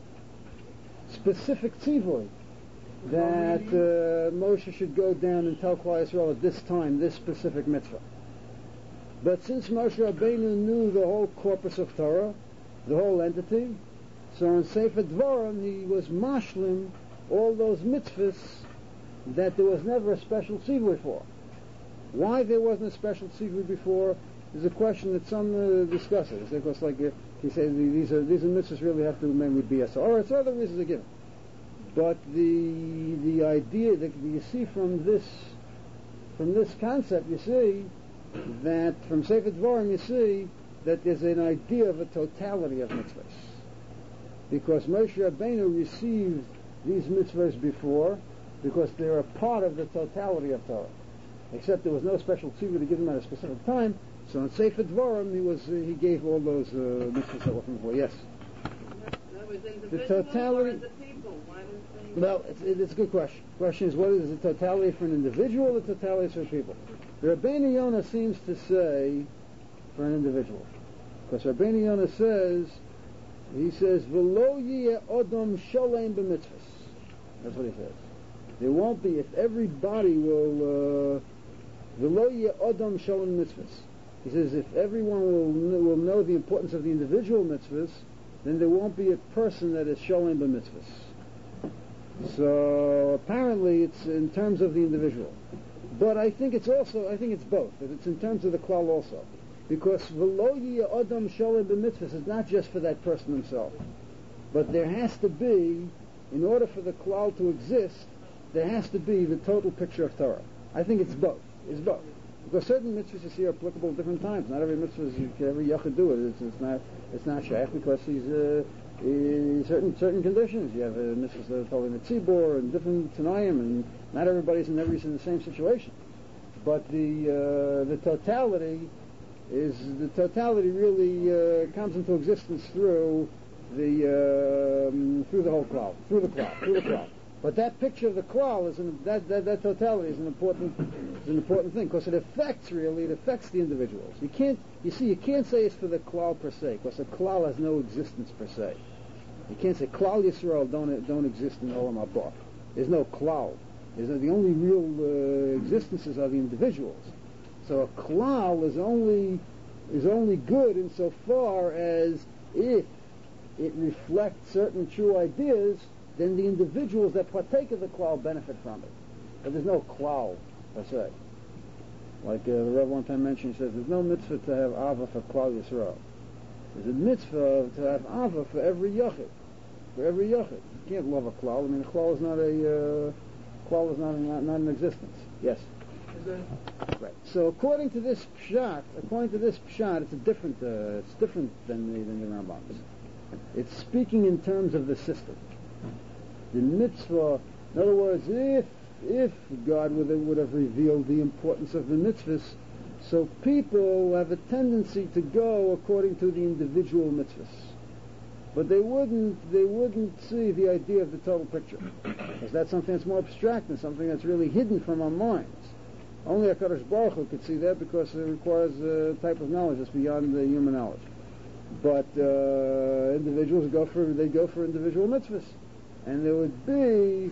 specific tzivui, that uh, Moshe should go down and tell Klal Yisrael at this time, this specific mitzvah. But since Moshe Rabbeinu knew the whole corpus of Torah, the whole entity, so in Sefer Dvarim he was mashlim all those mitzvahs that there was never a special tzivui for. Why there wasn't a special tzivui before is a question that some uh, discuss it. It's because, like uh, he said, these are these are mitzvahs really have to remain with B S R. Or it's other reasons are given. But the the idea that you see from this from this concept, you see that from Sefer Dvarim you see that there's an idea of a totality of mitzvahs. Because Moshe Rabbeinu received these mitzvahs before, because they're a part of the totality of Torah. Except there was no special tzivui to give them at a specific time. So in Sefer Dvarim, he was uh, he gave all those uh, mitzvahs that were from before. Yes. The totality. The people? Why was Well, it's, it's a good question. The question is, what is the totality for an individual or the totality for people? The Rabbeinu Yonah seems to say for an individual, because Rabbeinu Yonah says, he says, "V'lo yeh odom sholem b'mitzvahs." That's what he says. There won't be, if everybody will, v'lo yeh odom sholem mitzvahs. He says, if everyone will will know the importance of the individual mitzvahs, then there won't be a person that is sholem b'mitzvahs. So apparently it's in terms of the individual. But I think it's also, I think it's both. That it's in terms of the klal also. Because v'lo yeh odom sholem b'mitzvahs is not just for that person himself. But there has to be, in order for the klal to exist, there has to be the total picture of Torah. I think it's both. It's both. Because certain mitzvahs you see are applicable at different times. Not every mitzvah, is, every yachid do it. It's, it's not, it's not shaykh because he's uh, in certain certain conditions. You have uh, mitzvahs that are totally in the tzibor and different tanayim, and not everybody's in every in the same situation. But the uh, the totality is the totality really uh, comes into existence through the um, through the whole klal, through the klal, through the klal. But that picture of the klal is an, that, that that totality is an important is an important thing because it affects really it affects the individuals. You can't you see you can't say it's for the klal per se because the klal has no existence per se. You can't say klal Yisrael don't don't exist in Olam Haba. There's no klal. There's no, the only real uh, existences are the individuals. So a klal is only is only good insofar as if it reflects certain true ideas, then the individuals that partake of the klal benefit from it. But there's no klal, per se. Like uh, the Rebbe one time mentioned, he says, there's no mitzvah to have ava for klal Yisrael. There's a mitzvah to have ava for every yachid. For every yachid. You can't love a klal. I mean, a klal is not a, uh, Klal is not, not, not in existence. Yes. Is there? Right. So according to this pshat, according to this pshat, it's a different. Uh, it's different than the than the Rambam's. It's speaking in terms of the system. The mitzvah. In other words, if if God would have, would have revealed the importance of the mitzvahs, so people have a tendency to go according to the individual mitzvahs, but they wouldn't they wouldn't see the idea of the total picture, because that's something that's more abstract and something that's really hidden from our minds. Only HaKadosh Baruch Hu could see that because it requires a type of knowledge that's beyond the human knowledge. But uh, individuals go for they go for individual mitzvahs, and there would be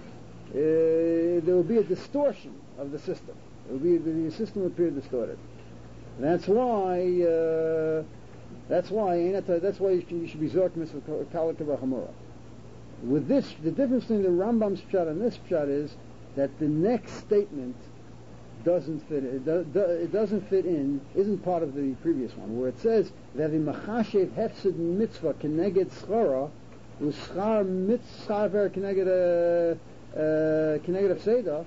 uh, there would be a distortion of the system. It would be the system would appear distorted. That's why. Uh, that's why. That's why you, can, you should be zork mitzvah kala k'vachamura. With this, the difference between the Rambam's pshat and this pshat is that the next statement doesn't fit. It, do, do, it doesn't fit in. Isn't part of the previous one, where it says that the machashev hefsid mitzvah keneged schara uschar mitzvah keneged keneged afseda.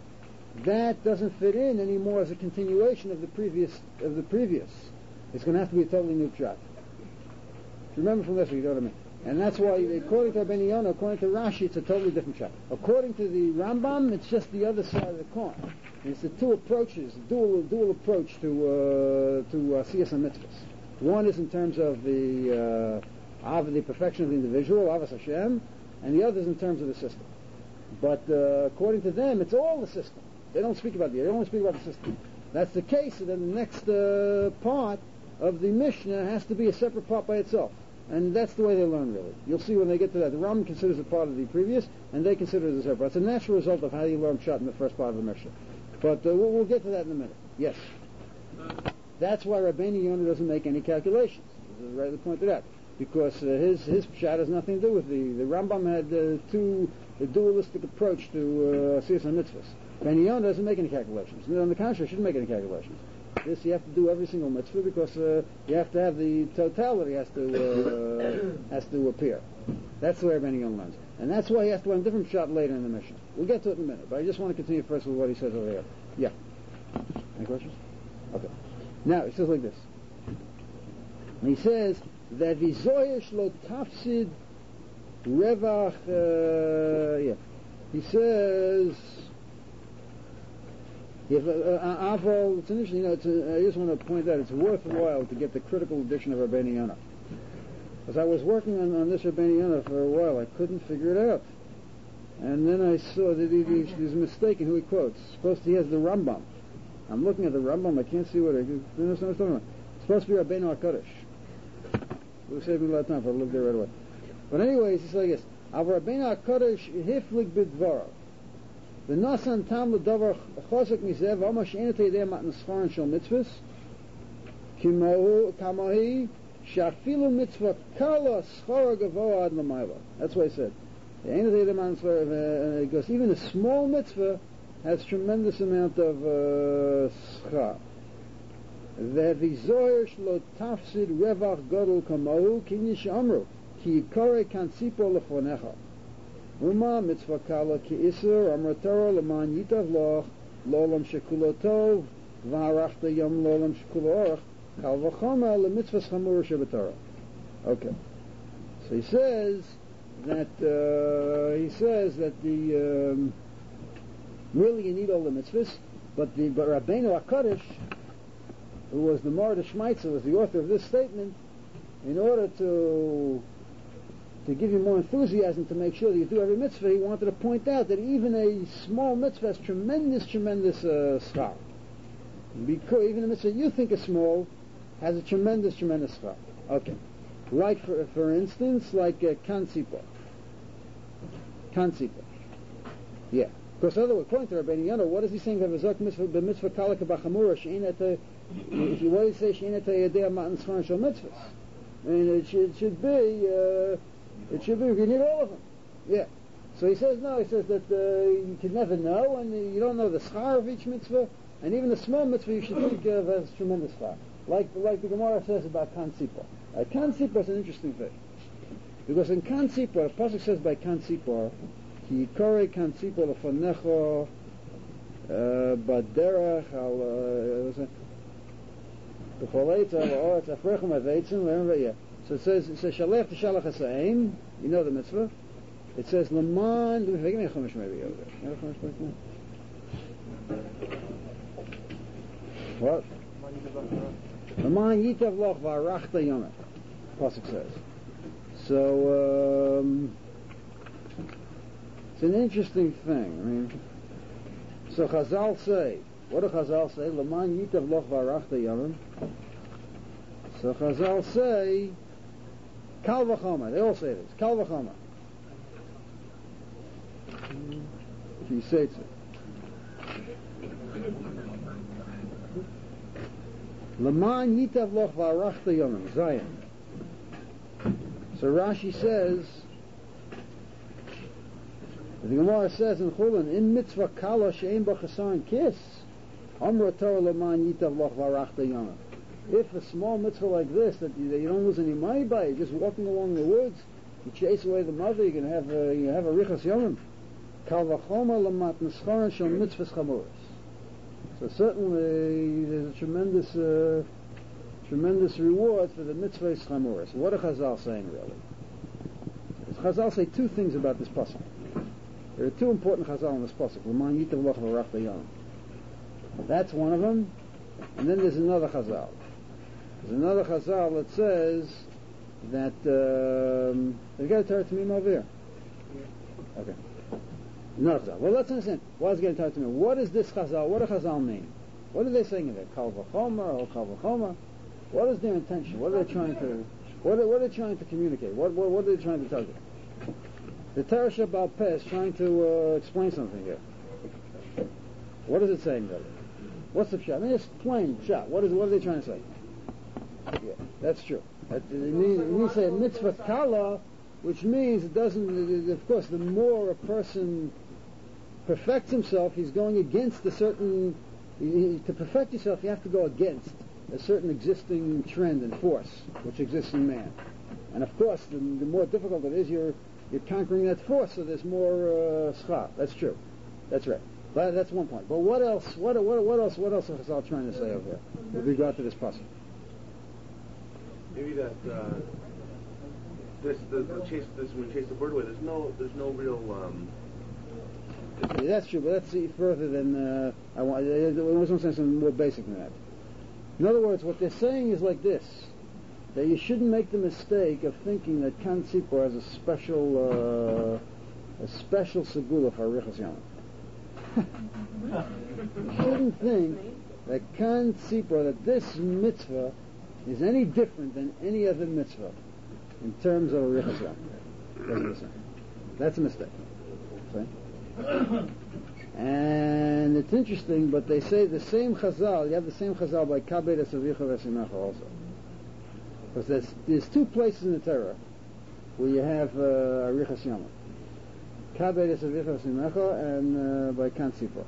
That doesn't fit in anymore as a continuation of the previous of the previous. It's going to have to be a totally new pshat. Remember from this, you know what I mean. And that's why, according to Rabbeinu Yonah, according to Rashi, it's a totally different pshat. According to the Rambam, it's just the other side of the coin. It's the two approaches, dual dual approach to uh, to Asiyas and Mitzvahs. One is in terms of the uh, of the perfection of the individual, Avos Hashem, and the other is in terms of the system. But uh, according to them, it's all the system. They don't speak about the. They only speak about the system. That's the case. And then the next uh, part of the Mishnah has to be a separate part by itself. And that's the way they learn, really. You'll see when they get to that. The Rambam considers it part of the previous, and they consider it as a separate. It's a natural result of how you learn Pshat in the first part of the Mishnah. But uh, we'll, we'll get to that in a minute. Yes. That's why Rabbeinu Yonah doesn't make any calculations. This is rightly pointed out. Because uh, his his Pshat has nothing to do with the... The Rambam had uh, two... a dualistic approach to Asiyas and Mitzvahs. Rabbeinu Yonah doesn't make any calculations. On the contrary, shouldn't make any calculations. This you have to do every single mitzvah because uh, you have to have the totality has to uh, has to appear. That's the way Rabbeinu Yonah learns, and that's why he has to learn a different shot later in the Mishnah. We'll get to it in a minute, but I just want to continue first with what he says over here. Yeah. Any questions? Okay. Now it says like this. And he says that v'zoyesh lo tafsid revach. Uh, yeah. He says. If, uh, uh, Aval, it's interesting, you know, it's a, I just want to point out it's worthwhile to get the critical edition of Rabbeinu Yonah. As I was working on, on this Rabbeinu Yonah for a while, I couldn't figure it out. And then I saw that he, he, he's mistaken who he quotes. Supposed to, he has the Rambam. I'm looking at the Rambam, I can't see what it is. You know what I'm talking about? It's supposed to be Rabbeinu HaKadosh. It would save me a lot of time if I looked there right away. But anyways, it's like this. Av Rabbeinu HaKadosh hiflig b'dvarav. V'nasan tam l'davar chosek mizeh v'ama she'en et yedei matan scharan shel mitzvahs kamahi she'afilu mitzvah kala schara gavoa ad l'mayla. That's what I said. She'en et yedei matan scharan, because even a small mitzvah has tremendous amount of uh, schar. V'vizoyer shlo tafsid revach gadol kamahu ki nish'amru ki yikare kan sipo lefonecha. Uma mitzvah kala ki isur amratara leman yitav loch lolam shekulo tov v'harachta yom lolam shekulo orach kal v'chama lemitzvah chamura shebatara. Okay, so he says that uh, he says that the um, really you need all the mitzvahs, but the but Rabbeinu HaKadosh, who was the Moreh Shmaitzer, was the author of this statement, in order to to give you more enthusiasm to make sure that you do every mitzvah, he wanted to point out that even a small mitzvah has tremendous, tremendous uh, schar. Because even a mitzvah you think is small has a tremendous, tremendous schar. Okay. Like, for for instance, like uh, Kansipa. Kansipa. Yeah. Because otherwise, according to Rabbeinu Yonah, what is he saying? If mitzvah kalaka b'chamura, if you want to say she'in et yedei matan scharan shel mitzvahs, I mean, it should, it should be, uh, it should be, you need all of them. Yeah. So he says, no, he says that uh, you can never know, and you don't know the schar of each mitzvah, and even a small mitzvah you should think of as tremendous schar. Like, like the Gemara says about Kansipa. Uh, Kansipa is an interesting thing. Because in Kansipa, the Pasuk says by Kansipa, Ki Yikore Kan Tzipor Lefanecho Baderech Al B'chol Eitz Al Ha'aretz Afrechem Aveitzim Le'em Ve'yeh. So it says, it says Shalech T'Shalach Hasa'im. You know the mitzvah. It says Laman. Give me a chumash maybe over there. You have a chumash like that? What? Laman Yitav Loch V'Arachta Yomeh. Pasuk says. So um, it's an interesting thing. I mean, so Chazal say, what do Chazal say? Laman Yitav Loch V'Arachta Yomeh. So Chazal say, Kal V'Chomer. They all say this. Kal V'Chomer. He says it. Laman Yitav Loch V'Arachta Yomeh. Zion. So Rashi says, the Gemara says in Chulin, in mitzvah kala she'ein ba chasaron kiss, amra Torah Laman Yitav Loch V'Arachta Yomeh. If a small mitzvah like this, that you, that you don't lose any money by, you're just walking along the woods, you chase away the mother, you can have a, you have a richas yomim. Kal v'chomer lamat nischaron shel mitzvahs chamuras. So certainly there's a tremendous, uh, tremendous reward for the mitzvahs chamuras. What are Chazal saying really? Chazal say two things about this pasuk. There are two important Chazal in this pasuk. Laman Yitav Loch V'Arachta Yomeh. That's one of them. And then there's another Chazal. There's another Chazal that says that um, they got to turn to me over here. Okay. Another Chazal. Well, let's understand. Why is it getting to me? What is this Chazal? What do Chazal mean? What are they saying in there? Kal v'chomer or Kal v'chomer? What is their intention? What are they trying to? What are, what are they trying to communicate? What what, what are they trying to tell you? The Torah Shabbal Peh is trying to uh, explain something here. What is it saying there? What's the pshat? I mean, it's plain pshat. What is? What are they trying to say? Yeah, that's true. That, it means, it means say mitzvah kala, which means it doesn't. Of course, the more a person perfects himself, he's going against a certain. He, to perfect yourself, you have to go against a certain existing trend and force which exists in man. And of course, the, the more difficult it is, you're you're conquering that force. So there's more uh, schar. That's true. That's right. But that's one point. But what else? What what what else? What else is Chazal trying to say over here with regard to this passage? Maybe that uh, this the, the chase this when we chase the bird away. There's no there's no real. Um, yeah, that's true, but let's see further than uh, I want. I want to say something more basic than that. In other words, what they're saying is like this: that you shouldn't make the mistake of thinking that Kan Tzipor has a special uh, a special segula for Arichas Yom. You shouldn't think that Kan Tzipor, that this mitzvah is any different than any other mitzvah in terms of Arichas Yom. That's a mistake. See? And it's interesting, but they say the same Chazal, you have the same Chazal by Kabed Esavicha Vesimecha also. Because there's, there's two places in the Torah where you have uh, Arichas Yom. Kabed Esavicha Vesimecha and uh, by Kan Tzipor.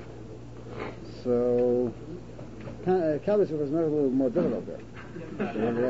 So, Kabed Esavicha Vesimecha is a little more difficult there. A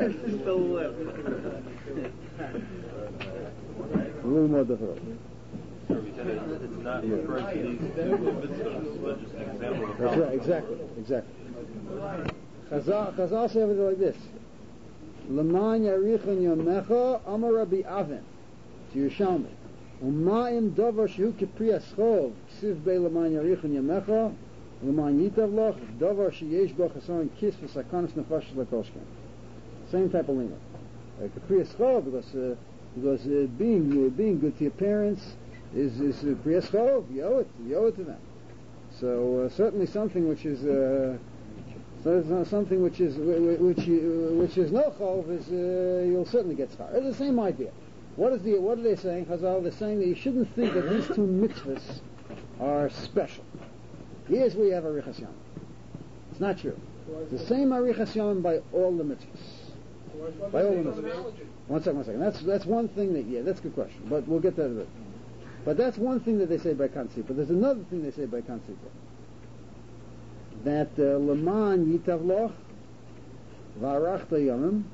little more difficult. It's not referring to these mitzvahs, but just an example of That's right, exactly, exactly. Chazal, Chazal say everything like this. L'man yarichon yomecha amar Rabbi Avin. To Yerushalmi. U'ma'im davar shehu k'pri aschov ksiv bei l'man yarichon yomecha l'man yitav loch davar sheyesh bo chasaron kis v'sakanas nefesh l'koshken. Same type of lima. Uh, k'pri aschov, because, uh, because uh, being, uh, being good to your parents is is uh, pri aschov, you owe it, you owe it to them. So uh, certainly something which is uh, so something which is which you, which is no chov is uh, you'll certainly get schar. It's the same idea. What is the what are they saying? Chazal, they're saying that you shouldn't think that these two mitzvahs are special. Here's where you have Arichas Yom. It's not true. It's the same Arichas Yom by all the mitzvahs. By all the mitzvahs. One second, one second. That's that's one thing that yeah, that's a good question. But we'll get to that. But that's one thing that they say by Kan Tzipor. There's another thing they say by Kan Tzipor. That uh, L'man Yitav Loch V'Arachta Yomim.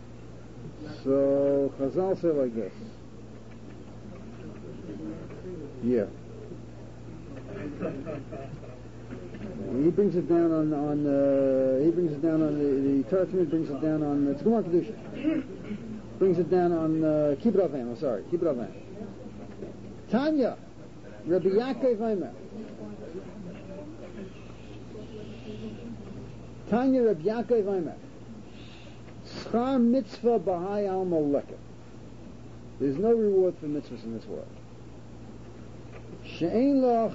So Chazal say like this. Yeah. He brings it down on on. Uh, he brings it down on the the Torah brings it down on. It's Gemara Kedusha. Brings it down on uh, Kibbut Avim. I'm sorry, Kibbut Avim. Tanya, Rabbi Yaakov Eimer. Tanya, Rabbi Yaakov Eimer. Schar mitzvah b'hai al moleket. There's no reward for mitzvahs in this world. She'ein loch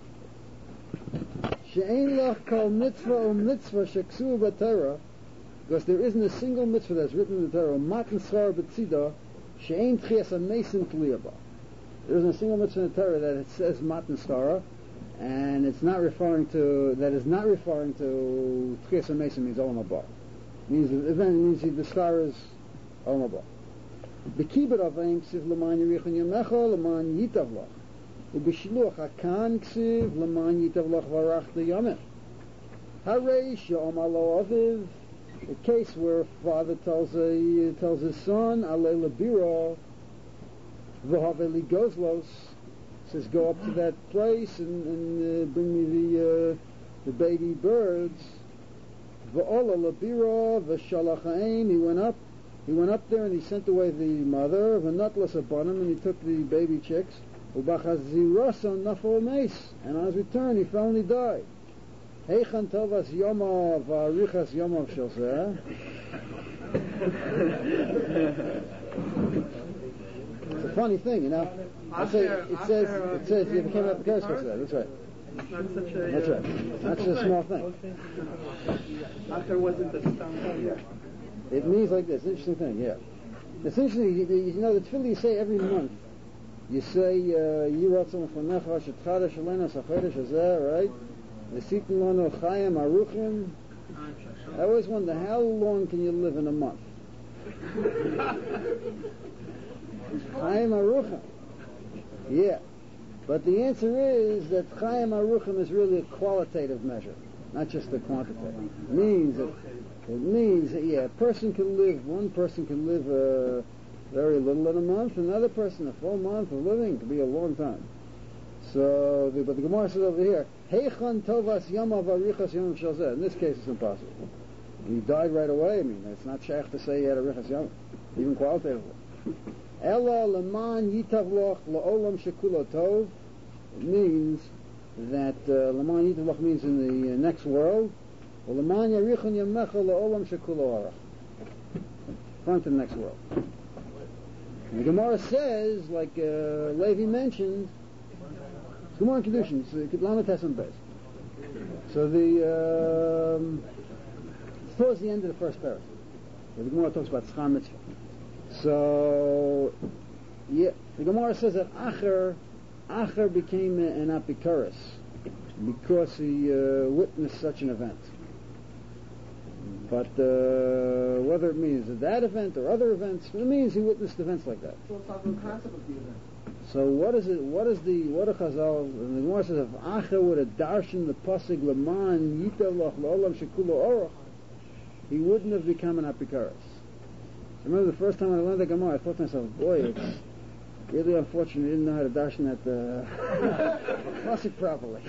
She'ein loch kol mitzvah o mitzvah sheksu b'Torah, because there isn't a single mitzvah that's written in the Torah, matan schar b'tzidah, she'ein tchias ha-mesim tliyah. There isn't a single mitzvah in the Torah that it says matan schara, and it's not referring to, that is not referring to tchias ha-mesim means olam haba. Means the event means the star is olam haba. B'kibbut avim ksiv l'man yirichon yamecha l'man yitav lach. Ubishluach hakan ksiv l'man yitav lach varach l'yameh. Hareish yom alo aviv. A case where a father tells a tells his son alei labiro v'haveli gozlos, says go up to that place and, and uh, bring me the uh, the baby birds. V'ola labiro v'shalach ha'im. He went up. He went up there and he sent away the mother, v'natlas abanim, and he took the baby chicks. U'bachazirason nafal meis, and on his return he fell and he died. Heichan tovas yomav v'arichas yomav shel. It's a funny thing, you know. It says it says it says you became a curse for that. That's right. Not such a, That's right. That's a small thing. Acher wasn't the stam. It means like this. Interesting thing, yeah. It's interesting. You, you know the tefillah you say every month. You say Yiratzon Fanecha Shetchada Shalena Sachedesh Hazeh, right? V'sitin Lano Chayim Aruchim. I always wonder how long can you live in a month? Chayim Aruchim. Yeah. But the answer is that Chayim Aruchim is really a qualitative measure, not just a quantitative. It means that it means that, yeah, a person can live, one person can live uh, very little in a month, another person a full month of living could be a long time. So, the, but the Gemara says over here, Heichan tovas yamav arichas yom shalzeh. In this case, it's impossible. He died right away. I mean, it's not shaykh to say he had a richas yom, even qualitatively. Ela leman yitav loch la'olam shekulo tov. It means that uh, leman yitav loch means in the uh, next world. Leman yarichon yamecha la'olam shekulo arach. Front to the next world. And the Gemara says, like uh, Levi mentioned, it's Gemara Kedushin, it's Lamed Tesam Beis. So the um, it's towards the end of the first paragraph, where the Gemara talks about Schar Mitzvah. So, yeah, the Gemara says that Acher, Acher became an Apikoros because he uh, witnessed such an event. But uh, whether it means that event or other events, it means he witnessed events like that. So it's not the concept of the event. So what is it? What is the what a Chazal? And the Gemara says if Acher would have darshan the pasuk leman yitav loch la'olam shekulo orach, he wouldn't have become an Apikoros. I remember the first time I learned the Gemara, I thought to myself, boy, it's really unfortunate I didn't know how to darshan that uh, pasuk properly.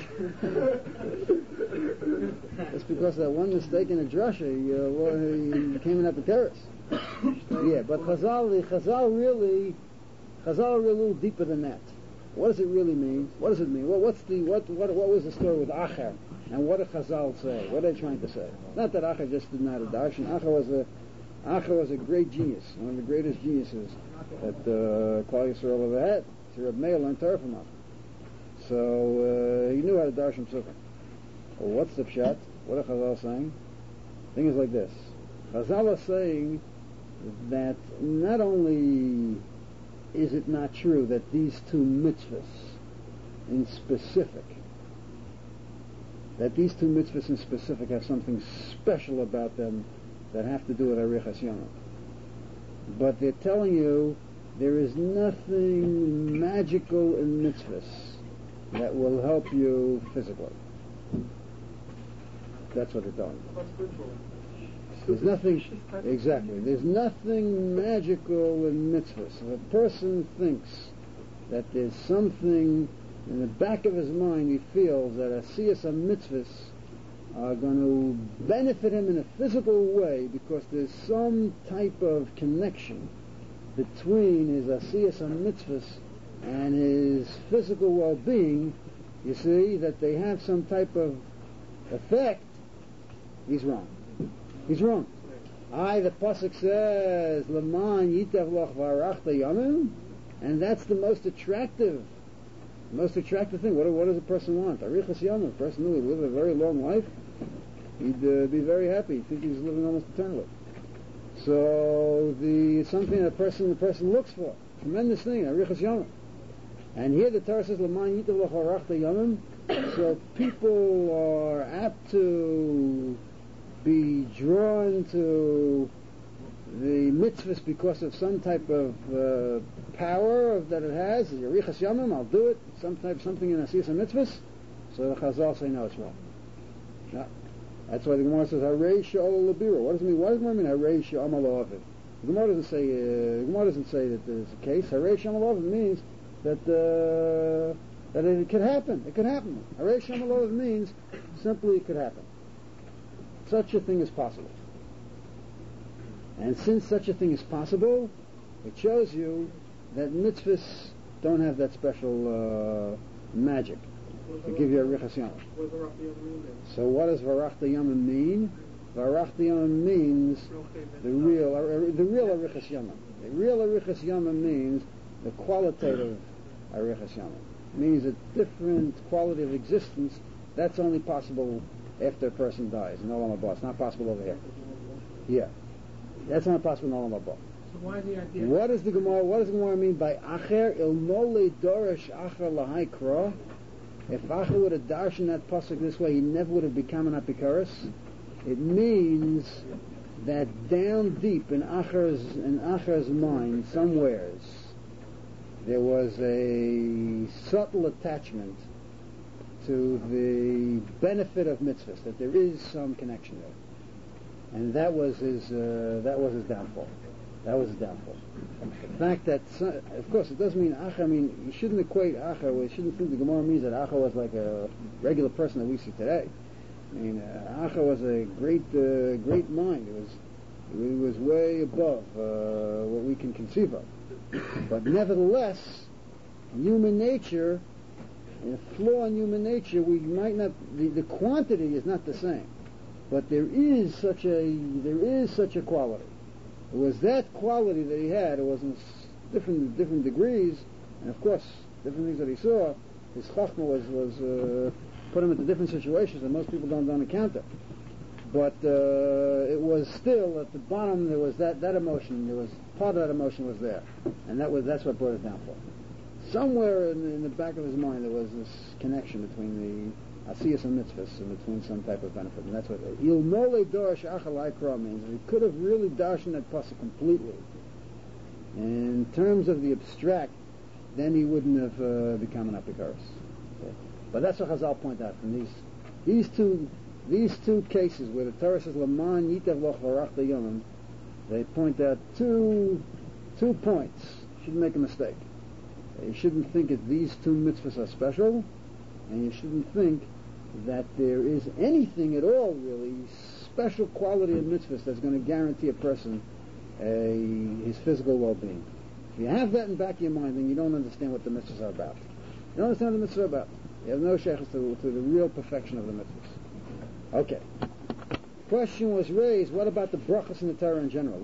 It's because of that one mistake in a drasha, he, uh, well, he became an Apikoros. Yeah, but Chazal, Chazal really, Chazal are a little deeper than that. What does it really mean? What does it mean? Well, what's the what what what was the story with Acher? And what did Chazal say? What are they trying to say? Not that Acher just didn't know how to darshan. Acher was a Acher was a great genius, one of the greatest geniuses that uh, Klal Yisrael ever had. So Reb Meir learned Torah from Acher. So uh, he knew how to darshan psukim. Well, what's the pshat? What are Chazal saying? The thing is like this. Chazal are saying that not only is it not true that these two mitzvahs in specific, that these two mitzvahs in specific have something special about them that have to do with Arichas Yom, but they're telling you there is nothing magical in mitzvahs that will help you physically. That's what they're telling you. There's nothing, exactly, there's nothing magical in mitzvahs. If a person thinks that there's something in the back of his mind, he feels that asiyas mitzvahs are going to benefit him in a physical way because there's some type of connection between his asiyas mitzvahs and his physical well-being. You see that they have some type of effect. He's wrong. He's wrong. I, the pasuk says, "Leman yitav loch varachta yamim," and that's the most attractive, most attractive thing. What, what does a person want? Arichas yamim. A person who would live a very long life, he'd uh, be very happy. He'd think he's living almost eternally. So the something a person the person looks for, tremendous thing, arichas yamim. And here the Torah says, "Leman yitav loch varachta yamim." So people are apt to be drawn to the mitzvahs because of some type of uh, power that it has. Yerichas Yamim, I'll do it. Some type, something in Asiyas mitzvahs. So the Chazal say no, it's wrong. No. That's why the Gemara says Harei She'ol Labira. What does it mean? What does it mean Harei She'amal Ovid? The Gemara doesn't say. Uh, the Gemara doesn't say that there's a case. Harei She'amal Ovid means that uh, that it could happen. It could happen. Harei She'amal Ovid means simply it could happen. Such a thing is possible. And since such a thing is possible, it shows you that mitzvahs don't have that special uh, magic to give you a richas yamim. So what does varachta yamim mean? Varachta yamim means the real, uh, the real arichas yamim. The real arichas yamim means the qualitative arichas yamim. It means a different quality of existence that's only possible after a person dies in Olam Haba. It's not possible over here. Yeah. That's not possible in Olam Haba. So why the idea? What does the Gemara, what does the Gemara mean by Acher? Ilmole Dorish Acher Lahai Kra. If Acher would have darshan that pasuk this way, he never would have become an Apikaris. It means that down deep in Acher's, in Acher's mind, somewheres, there was a subtle attachment to the benefit of mitzvahs, that there is some connection there, and that was his uh, that was his downfall. That was his downfall. The fact that, of course, it doesn't mean Acha. I mean, you shouldn't equate Acha. You shouldn't think the Gemara means that Acha was like a regular person that we see today. I mean, uh, Acha was a great uh, great mind. It was it was way above uh, what we can conceive of. But nevertheless, human nature. In a flaw in human nature, we might not. The, the quantity is not the same, but there is such a there is such a quality. It was that quality that he had. It was in different different degrees, and of course, different things that he saw. His chachma was was uh, put him into different situations that most people don't don't encounter. But uh, it was still at the bottom. There was that, that emotion. There was part of that emotion was there, and that was that's what brought it down for. Somewhere in the, in the back of his mind there was this connection between the asiyas and mitzvahs and between some type of benefit, and that's what il mole dorish achalai kra means. If he could have really darshan that pasuk completely in terms of the abstract, then he wouldn't have uh, become an apikaris. Okay. But that's what Chazal point out from these these two these two cases where the Torah says Laman yitav loch varachta yomim. They point out two two points. Shouldn't make a mistake. You shouldn't think that these two mitzvahs are special, and you shouldn't think that there is anything at all really special quality of mitzvahs that's going to guarantee a person a, his physical well-being. If you have that in the back of your mind, then you don't understand what the mitzvahs are about. You don't understand what the mitzvahs are about. You have no shaykhs to, to the real perfection of the mitzvahs. Okay. Question was raised, what about the brachas in the Torah in general?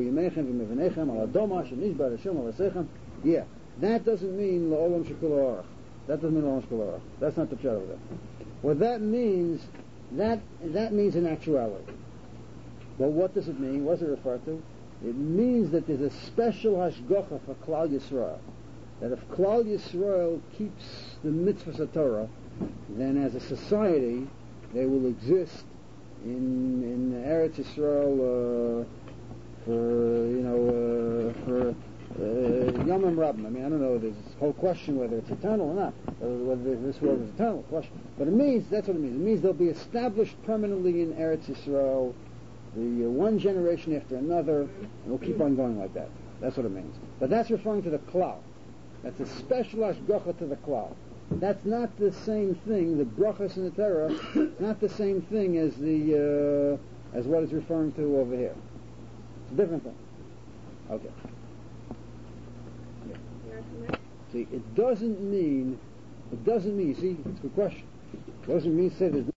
Yeah. That doesn't mean la'olam shekul orach. That doesn't mean la'olam shekul orach. That's not the pshat over there. What that means, that that means in actuality. But what does it mean? What does it refer to? It means that there's a special hashgacha for Klal Yisrael. That if Klal Yisrael keeps the mitzvahs of Torah, then as a society, they will exist in in Eretz Yisrael uh, for you know uh, for. Uh, Yomim Rabbim. I mean, I don't know. There's this whole question whether it's eternal or not, or whether this world is eternal. Question, but it means that's what it means. It means they'll be established permanently in Eretz Yisrael, the uh, one generation after another, and we'll keep on going like that. That's what it means. But that's referring to the klal. That's a special hashgacha to the klal. That's not the same thing. The brachas in the Torah is not the same thing as the uh, as what it's referring to over here. It's a different thing. Okay. Yeah. See, it doesn't mean. It doesn't mean. See, it's a good question. It doesn't mean say there's